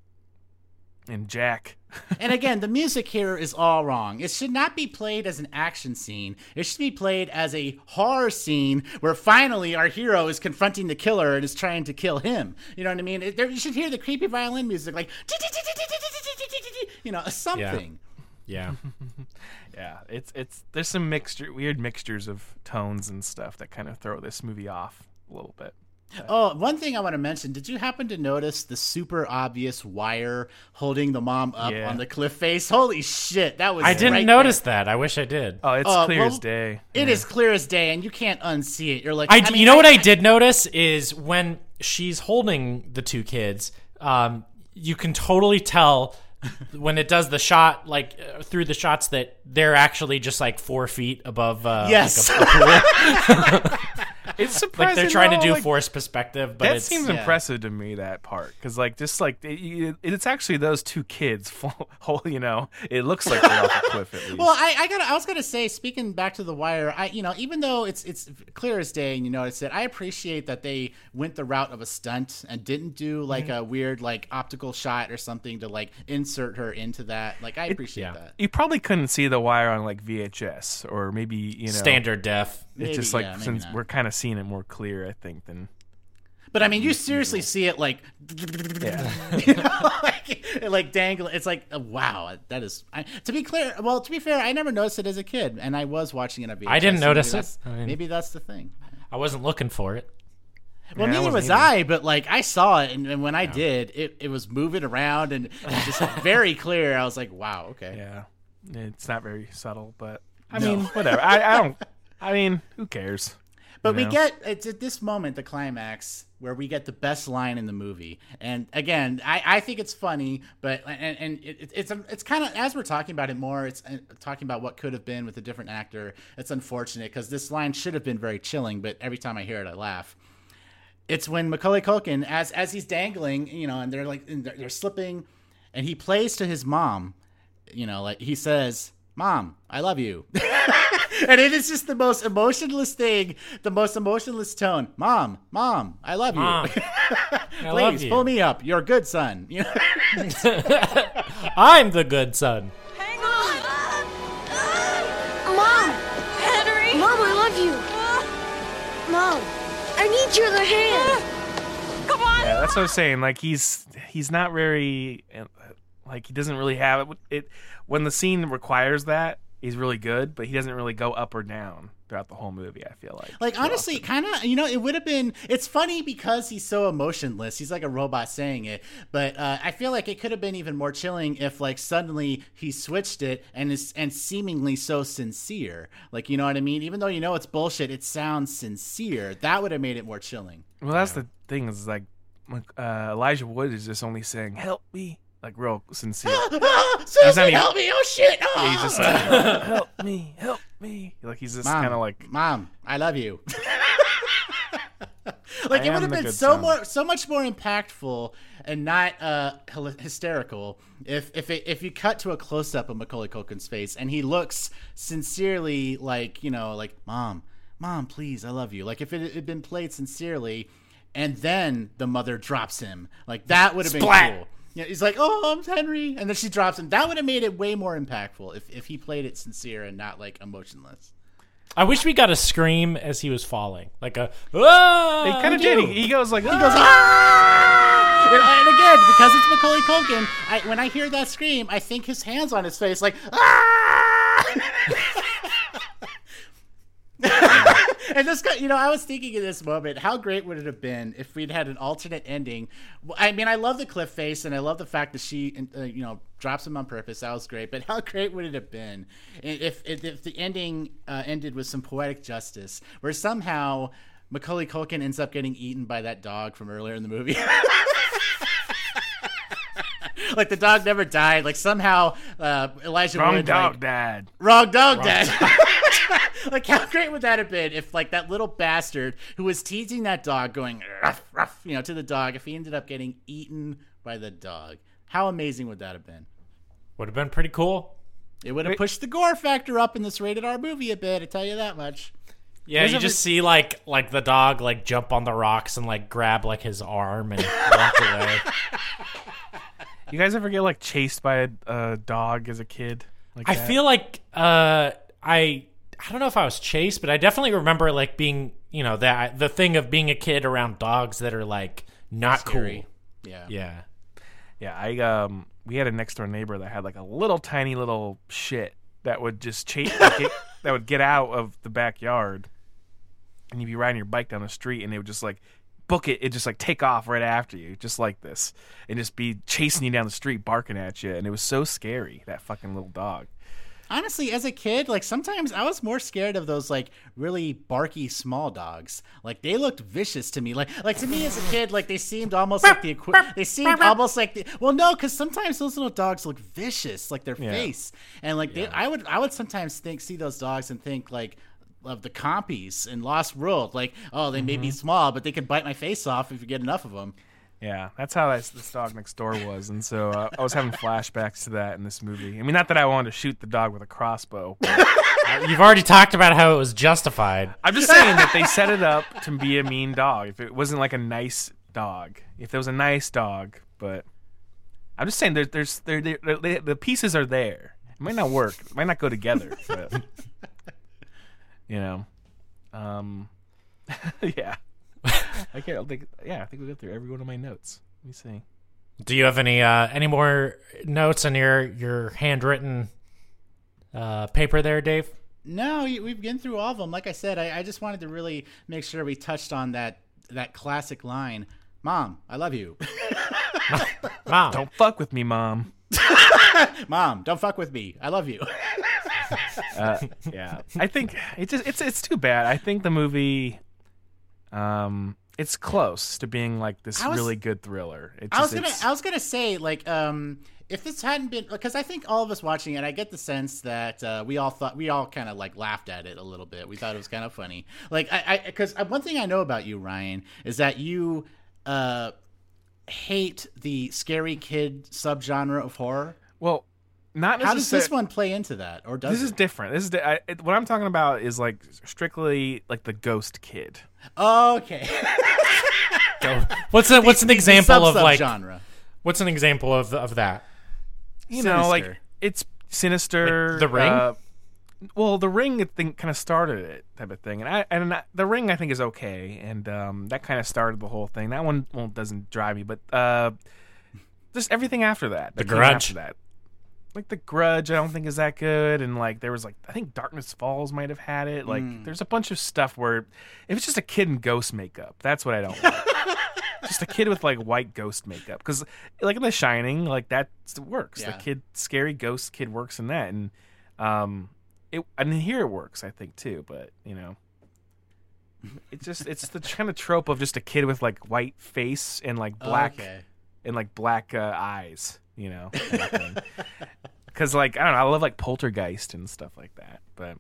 and Jack. And again, the music here is all wrong. It should not be played as an action scene. It should be played as a horror scene where finally our hero is confronting the killer and is trying to kill him. You know what I mean? It, there, you should hear the creepy violin music, like, you know, something. Yeah. Yeah, it's it's there's some mixture, weird mixtures of tones and stuff that kind of throw this movie off a little bit. Oh, one thing I want to mention. Did you happen to notice the super obvious wire holding the mom up Yeah. on the cliff face? Holy shit, that was I didn't right notice there. that. I wish I did. Oh, it's Uh, clear well, as day. It Yeah. is clear as day, and you can't unsee it. You're like, I, I d- mean, you know I- what I, I- did notice is when she's holding the two kids, um, you can totally tell when it does the shot, like uh, through the shots, that they're actually just like four feet above. Uh, Yes. like a, a pool. It's surprising. Like they're trying to though, do like, forced perspective, but that it's, seems yeah. impressive to me, that part, because like just like it, it's actually those two kids. Full, you know, it looks like they're off a cliff at least. Well, I, I got. I was gonna say, speaking back to The Wire, I, you know, even though it's it's clear as day, and you notice it, I appreciate that they went the route of a stunt and didn't do like Mm-hmm. a weird like optical shot or something to like insert her into that. Like, I appreciate yeah. that. You probably couldn't see The Wire on like V H S or maybe you know standard def. It's Maybe, just like yeah, maybe since not. we're kind of seeing it more clear, I think, than But I mean, you seriously see it like, yeah. you know, like, like dangle. It's like, oh, wow, that is. I, to be clear, well, to be fair, I never noticed it as a kid, and I was watching it on V H S. I didn't so notice maybe it. that's- I mean- maybe that's the thing. I wasn't looking for it. Well, Yeah, I neither was wasn't either. I, but like I saw it, and, and when I did, it, it was moving around and just very clear. I was like, wow, okay. Yeah, it's not very subtle, but I No. mean, whatever. I, I don't. I mean, who cares? But You we know? get it's at this moment, the climax, where we get the best line in the movie. And again, I, I think it's funny, but and, and it, it's it's kind of, as we're talking about it more, it's uh, talking about what could have been with a different actor. It's unfortunate because this line should have been very chilling, but every time I hear it, I laugh. It's when Macaulay Culkin, as as he's dangling, you know, and they're like and they're, they're slipping, and he plays to his mom, you know, like he says, "Mom, I love you." And it is just the most emotionless thing, the most emotionless tone. Mom, mom, I love you. Mom, I Please love you. pull me up. You're a good son. You know? I'm the good son. Hang on! Mom! Henry! Mom, I love you! Mom, I need your other hand! Come on! Yeah, that's what I was saying. Like he's he's not very uh, like he doesn't really have it. It when the scene requires that, he's really good, but he doesn't really go up or down throughout the whole movie. I feel like. Like, too honestly, often. kind of, you know, it would have been, it's funny because he's so emotionless. He's like a robot saying it. But uh, I feel like it could have been even more chilling if, like, suddenly he switched it and is and seemingly so sincere. Like, you know what I mean? Even though you know it's bullshit, it sounds sincere. That would have made it more chilling. Well, that's the thing is like uh, Elijah Wood is just only saying "help me," like real sincere. Susan, even- help me! Oh, shit! Oh. Yeah, he's just like, "help me, help me." Like he's just Mom, kind of like, Mom, I love you. Like, I it am would have the been good so son. more, so much more impactful and not uh, hy- hysterical if if it, if you cut to a close up of Macaulay Culkin's face and he looks sincerely like, you know, like, Mom, Mom, please, I love you. Like, if it had been played sincerely, and then the mother drops him. Like that would have been Splat! cool. Yeah, he's like, "Oh, I'm Henry," and then she drops him. That would have made it way more impactful if if he played it sincere and not like emotionless. I wish we got a scream as he was falling, like a. Ah! They kind of did. He, he goes like, He goes, ah! and, and again, because it's Macaulay Culkin, I, when I hear that scream, I think his hands on his face, like, ah! And this guy, you know, I was thinking in this moment, how great would it have been if we'd had an alternate ending? I mean, I love the cliff face, and I love the fact that she, uh, you know, drops him on purpose. That was great. But how great would it have been if if, if the ending uh, ended with some poetic justice, where somehow Macaulay Culkin ends up getting eaten by that dog from earlier in the movie? Like the dog never died. Like somehow uh, Elijah wrong Wood, dog like, dad. Wrong dog, Wrong dad. dog. Like, how great would that have been if, like, that little bastard who was teasing that dog, going ruff, ruff, you know, to the dog, if he ended up getting eaten by the dog? How amazing would that have been? Would have been pretty cool. It would have pushed the gore factor up in this rated R movie a bit. I tell you that much. Yeah, you just see like like the dog like jump on the rocks and like grab like his arm and walk away. You guys ever get like chased by a, a dog as a kid? Like I that? feel like uh, I I don't know if I was chased, but I definitely remember like being, you know, that the thing of being a kid around dogs that are like not Scary. cool. Yeah. Yeah. Yeah, I um, we had a next door neighbor that had like a little tiny little shit that would just chase, like, get, that would get out of the backyard, and you'd be riding your bike down the street, and they would just like book it, it just like take off right after you, just like this, and just be chasing you down the street, barking at you, and it was so scary, that fucking little dog. Honestly, as a kid, like sometimes I was more scared of those like really barky small dogs. Like they looked vicious to me. Like like to me as a kid, like they seemed almost like the equi- they seemed almost like the well no, because sometimes those little dogs look vicious, like their Yeah. face, and like they, I would I would sometimes think see those dogs and think like of the compies in Lost World, like oh they may be small, but they can bite my face off if you get enough of them. Yeah, that's how this, this dog next door was, and so uh, I was having flashbacks to that in this movie. I mean, not that I wanted to shoot the dog with a crossbow, but You've already talked about how it was justified. I'm just saying that they set it up to be a mean dog. If it wasn't like a nice dog, if there was a nice dog, but I'm just saying there's there's there there the pieces are there. It might not work. It might not go together, but you know, um, yeah. I can't think. Yeah, I think we got through every one of my notes. Let me see. Do you have any uh, any more notes on your your handwritten uh, paper there, Dave? No, we've been through all of them. Like I said, I, I just wanted to really make sure we touched on that that classic line, "Mom, I love you." Mom, Don't fuck with me, Mom. Mom, don't fuck with me. I love you. Uh, yeah, I think it just it's it's too bad. I think the movie, um, it's close to being like this I was- really good thriller. It I was just- gonna, it's- I was gonna say, like, um, if this hadn't been, because I think all of us watching it, I get the sense that uh, we all thought, we all kind of like laughed at it a little bit. We thought it was kind of funny. Like, I, I, because one thing I know about you, Ryan, is that you uh, hate the scary kid subgenre of horror. well, not How does necessar- this one play into that, or does This it? is different. This is di- I, it, what I'm talking about is like strictly like the ghost kid. Okay. what's a, what's an example of like genre? what's an example of of that? You know, like Sinister. it's sinister. Like The Ring? Uh, well, The Ring, I think, kind of started it, type of thing, and I and I, The Ring, I think, is okay, and um, that kind of started the whole thing. That one, well, doesn't drive me, but uh, just everything after that. The that came Grudge? After that. Like The Grudge, I don't think is that good, and like there was like I think Darkness Falls might have had it. Like there's a bunch of stuff where if it's just a kid in ghost makeup, that's what I don't like. Just a kid with like white ghost makeup, because like in The Shining, like that works. Yeah. The kid, scary ghost kid, works in that, and um, it and here it works, I think too. But you know, it's just it's the kind of trope of just a kid with like white face and like black Okay. and like black uh, eyes, you know. Because like I don't know, I love like Poltergeist and stuff like that, but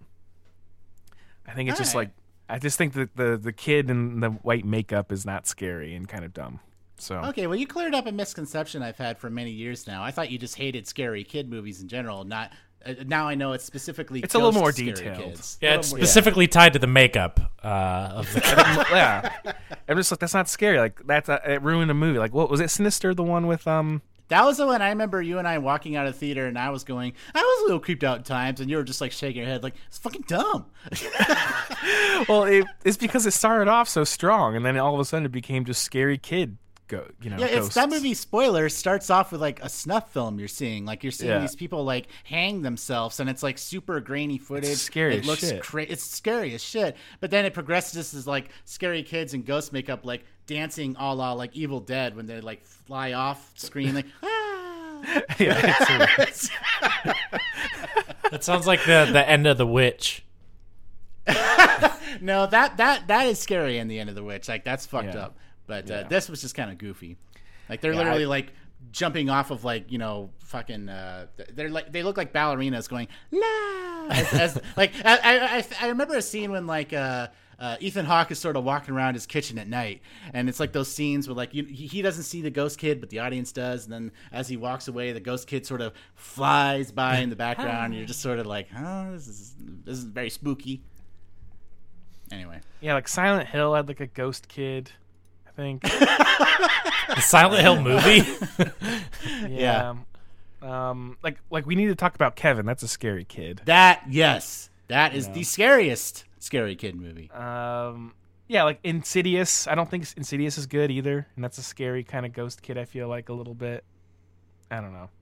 I think it's just Alright. like. I just think that the, the kid in the white makeup is not scary and kind of dumb. So Okay, well, you cleared up a misconception I've had for many years now. I thought you just hated scary kid movies in general, not Uh, now I know it's specifically. It's a little ghost more scary detailed. Kids. Yeah, A it's little more- specifically tied to the makeup uh, of the. yeah, I'm just like that's not scary. Like that's uh, it ruined the movie. Like what was it? Sinister, the one with um. That was the one I remember you and I walking out of the theater, and I was going, I was a little creeped out at times, and you were just like shaking your head, like it's fucking dumb. Well, it, it's because it started off so strong, and then all of a sudden it became just scary kid. Go, you know, Yeah, it's ghosts. that movie. Spoiler starts off with like a snuff film. You're seeing like you're seeing Yeah. these people like hang themselves, and it's like super grainy footage. It's scary It as looks shit. cra- It's scary as shit. But then it progresses as like scary kids and ghost makeup, like dancing a la like Evil Dead when they like fly off screen, like ah. Yeah, it's- That sounds like the the end of The Witch. No, that that that is scary in the end of The Witch. Like that's fucked Yeah. up. But uh, Yeah. this was just kind of goofy. Like they're Yeah, literally I- like jumping off of like you know fucking. Uh, they're like they look like ballerinas going la. As, as, like I, I I I remember a scene when like. Uh, Uh, Ethan Hawke is sort of walking around his kitchen at night, and it's like those scenes where like you, he he doesn't see the ghost kid, but the audience does. And then as he walks away, the ghost kid sort of flies by in the background. And you're just sort of like, oh, this is this is very spooky. Anyway, yeah, like Silent Hill had like a ghost kid, I think. The Silent Hill movie. Yeah. Um, like like we need to talk about Kevin. That's a scary kid. that yes, that is Yeah. the scariest scary kid movie. Um, yeah, like Insidious. I don't think Insidious is good either, and that's a scary kind of ghost kid. I feel like a little bit. I don't know.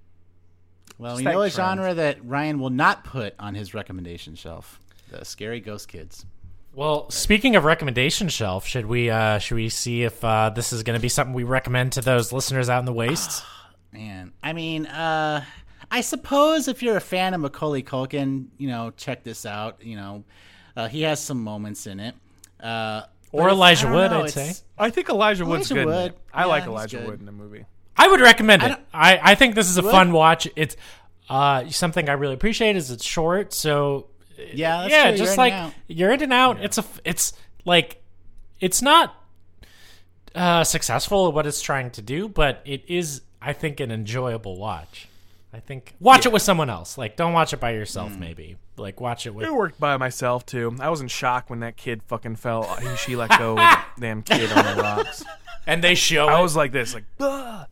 Well, It's you that know a trend. genre that Ryan will not put on his recommendation shelf: the scary ghost kids. Well, speaking of recommendation shelf, should we uh, should we see if uh, this is going to be something we recommend to those listeners out in the wastes? Man, I mean, uh, I suppose if you're a fan of Macaulay Culkin, you know, check this out. You know, uh, he has some moments in it. Uh, Or but it's- Elijah I don't Wood, know, I'd it's- say. I think Elijah Wood's Elijah good. in Wood. it. I Yeah, like he's Elijah good. Wood in the movie. I would recommend I it. don't- I, I think this is a You would? fun watch. It's uh, something I really appreciate is it's short, so Yeah, that's yeah, true. just You're in like and out. you're in and out. It's a f- it's like it's not uh, successful at what it's trying to do, but it is, I think, an enjoyable watch. I think watch it with someone else. Like, don't watch it by yourself. Mm. Maybe like watch it with. It worked by myself too. I was in shock when that kid fucking fell. He, she let go of the damn kid on the rocks. And they show I it. was like this, like. "Ah."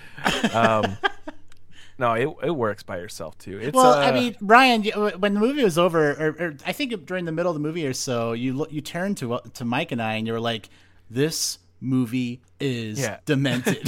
Um, no, it it works by yourself too. It's, Well, uh, I mean, Brian, you- when the movie was over, or, or I think during the middle of the movie or so, you lo- you turned to to Mike and I, and you were like, "This movie is Yeah. demented,"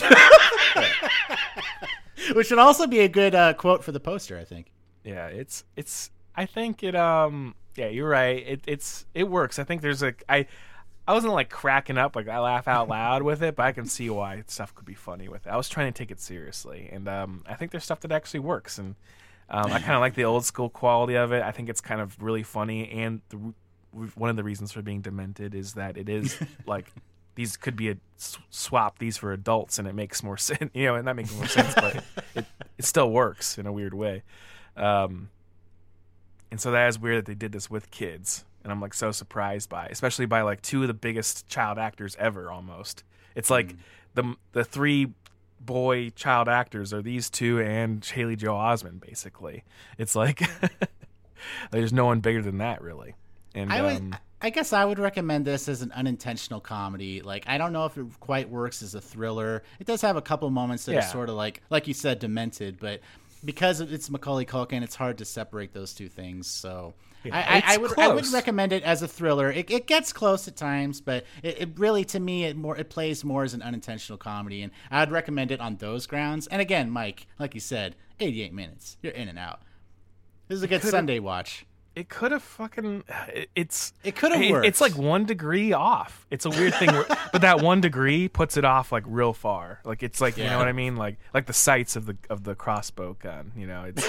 which would also be a good uh, quote for the poster, I think. yeah, it's it's. I think it. Um, yeah, you're right. It it's it works. I think there's a. I I wasn't like cracking up, like I laugh out loud with it, but I can see why stuff could be funny with it. I was trying to take it seriously, and um, I think there's stuff that actually works, and um, I kind of like the old school quality of it. I think it's kind of really funny, and the, one of the reasons for being demented is that it is like these could be a s- swap these for adults, and it makes more sense, you know, and that makes more sense, but it it still works in a weird way. Um, and so that is weird that they did this with kids. And I'm like so surprised by, especially by like two of the biggest child actors ever. Almost, it's like the the three boy child actors are these two and Haley Joel Osment. Basically, it's like there's no one bigger than that, really. And I would, um, I guess I would recommend this as an unintentional comedy. Like, I don't know if it quite works as a thriller. It does have a couple moments that Yeah. are sort of like, like you said, demented, but because it's Macaulay Culkin, it's hard to separate those two things. So Yeah, I, I, I it's would, I would close. recommend it as a thriller. It, it gets close at times, but it, it really, to me, it more, it plays more as an unintentional comedy, and I'd recommend it on those grounds. And again, Mike, like you said, eighty-eight minutes, you're in and out. This is a good could've- Sunday watch. it could have fucking. It, it's It could have it- worked. It's like one degree off. It's a weird thing, where, but that one degree puts it off like real far. Like it's like you Yeah. know what I mean. Like like the sights of the of the crossbow gun. You know, it's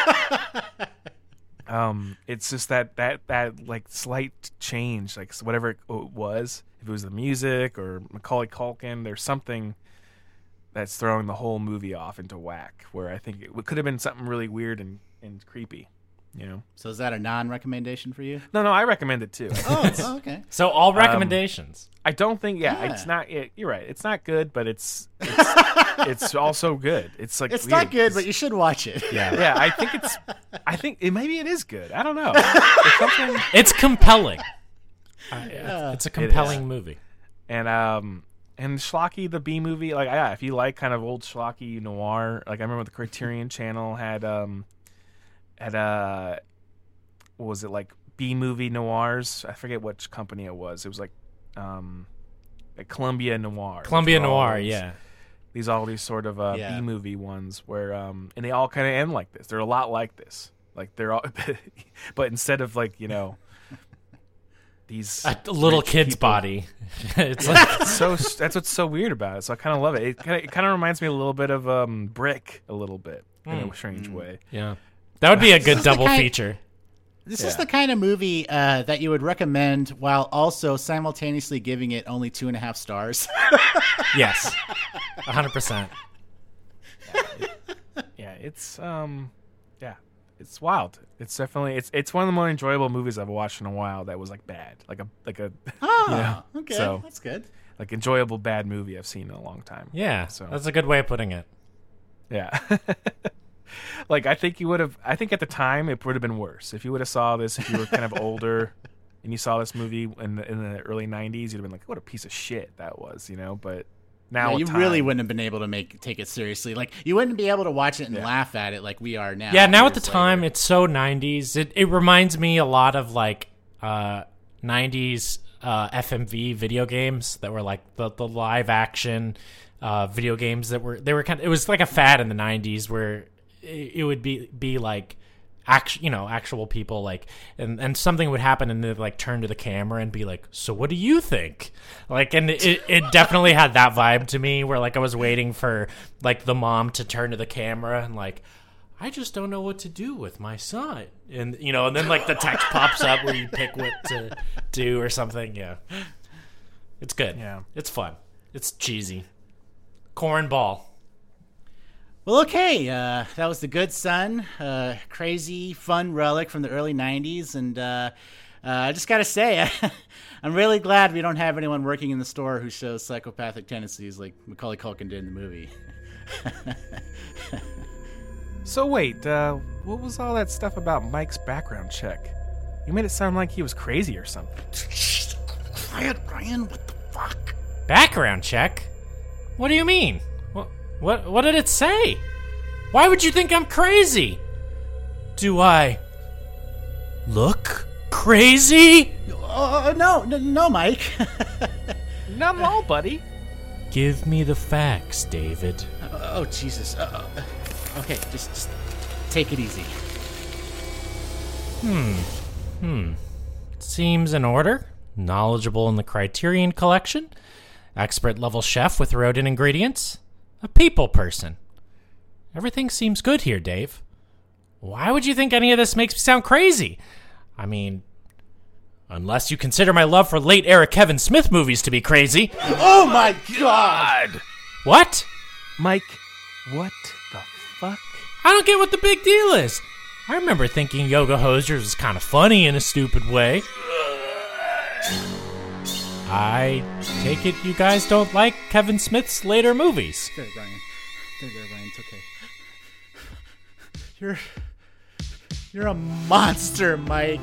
um, it's just that that that like slight change, like whatever it was. If it was the music or Macaulay Culkin, there's something that's throwing the whole movie off into whack. Where I think it could have been something really weird and and creepy. You know. So is that a non-recommendation for you? No, no, I recommend it too. Oh, oh, okay. So all recommendations. Um, I don't think. Yeah, Yeah. it's not. It, you're right. It's not good, but it's it's, it's also good. It's like It's weird. not good, It's- but you should watch it. yeah, yeah. I think it's. I think it, maybe it is good. I don't know. It's something. It's compelling. Uh, it's, it's a compelling is. movie. And um and Schlocky the B movie, like yeah, if you like kind of old Schlocky noir, like I remember the Criterion Channel had um had uh what was it, like B movie noirs? I forget which company it was. It was like um like Columbia Noir. Columbia Those were all Noir, these- yeah. These all these sort of uh, Yeah. B movie ones where um and they all kind of end like this. They're a lot like this. Like they're all but instead of like, you know, these A little rich kid's people- body. It's like It's so that's what's so weird about it. So I kind of love it. It kind of it kind of reminds me a little bit of um Brick, a little bit in a strange way. yeah. That would be a good is the double kind- feature. This Yeah. is the kind of movie uh, that you would recommend while also simultaneously giving it only two and a half stars. Yes. one hundred percent. Yeah, it's um, yeah, it's wild. It's definitely it's it's one of the more enjoyable movies I've watched in a while. That was like bad, like a like a Oh, Yeah. okay. So- That's good. like enjoyable bad movie I've seen in a long time. Yeah. So- That's a good way of putting it. Yeah. Like I think you would have. I think at the time it would have been worse if you would have saw this. If you were kind of older and you saw this movie in the, in the early nineties, you'd have been like, "What a piece of shit that was," you know. But now Yeah, with you time- really wouldn't have been able to make take it seriously. Like you wouldn't be able to watch it and Yeah. laugh at it like we are now. Yeah, now at the years time, later. it's so nineties. It it reminds me a lot of like uh, nineties uh, F M V video games that were like the, the live action uh, video games that were they were kind of, it was like a fad in the nineties where it, it would be be like act, you know, actual people like and, and something would happen and they'd like turn to the camera and be like, so what do you think? Like, and it, it definitely had that vibe to me where like I was waiting for like the mom to turn to the camera and like, I just don't know what to do with my son. And, you know, and then like the text pops up where you pick what to do or something. Yeah. It's good. Yeah. It's fun. It's cheesy. Cornball. Well, okay, uh, that was The Good Son, uh, crazy, fun relic from the early nineties, and uh, uh, I just gotta say, I'm really glad we don't have anyone working in the store who shows psychopathic tendencies like Macaulay Culkin did in the movie. So wait, uh, what was all that stuff about Mike's background check? You made it sound like he was crazy or something. Quiet, Ryan, what the fuck? Background check? What do you mean? What, what, what did it say? Why would you think I'm crazy? Do I look crazy? Oh, no, no, no, Mike. Not at all, buddy. Give me the facts, David. Oh, Jesus. Uh, uh, okay, just, just take it easy. Seems in order. Knowledgeable in the Criterion Collection. Expert level chef with rodent ingredients. A people person. Everything seems good here, Dave. Why would you think any of this makes me sound crazy? I mean, unless you consider my love for late era Kevin Smith movies to be crazy. Oh, my God! What? Mike, what the fuck? I don't get what the big deal is. I remember thinking Yoga Hosers was kind of funny in a stupid way. I take it you guys don't like Kevin Smith's later movies. There, Brian. There, there, Brian. It's okay. You're... You're a monster, Mike.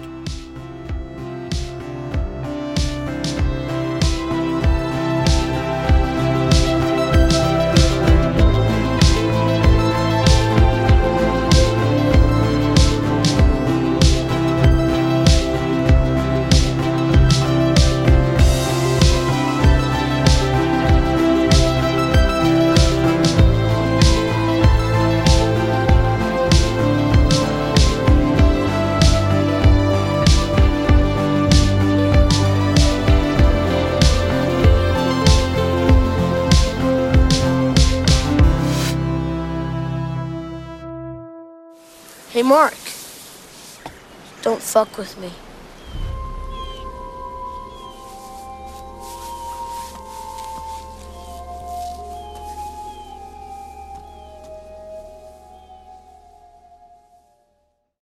Hey, Mark. Don't fuck with me.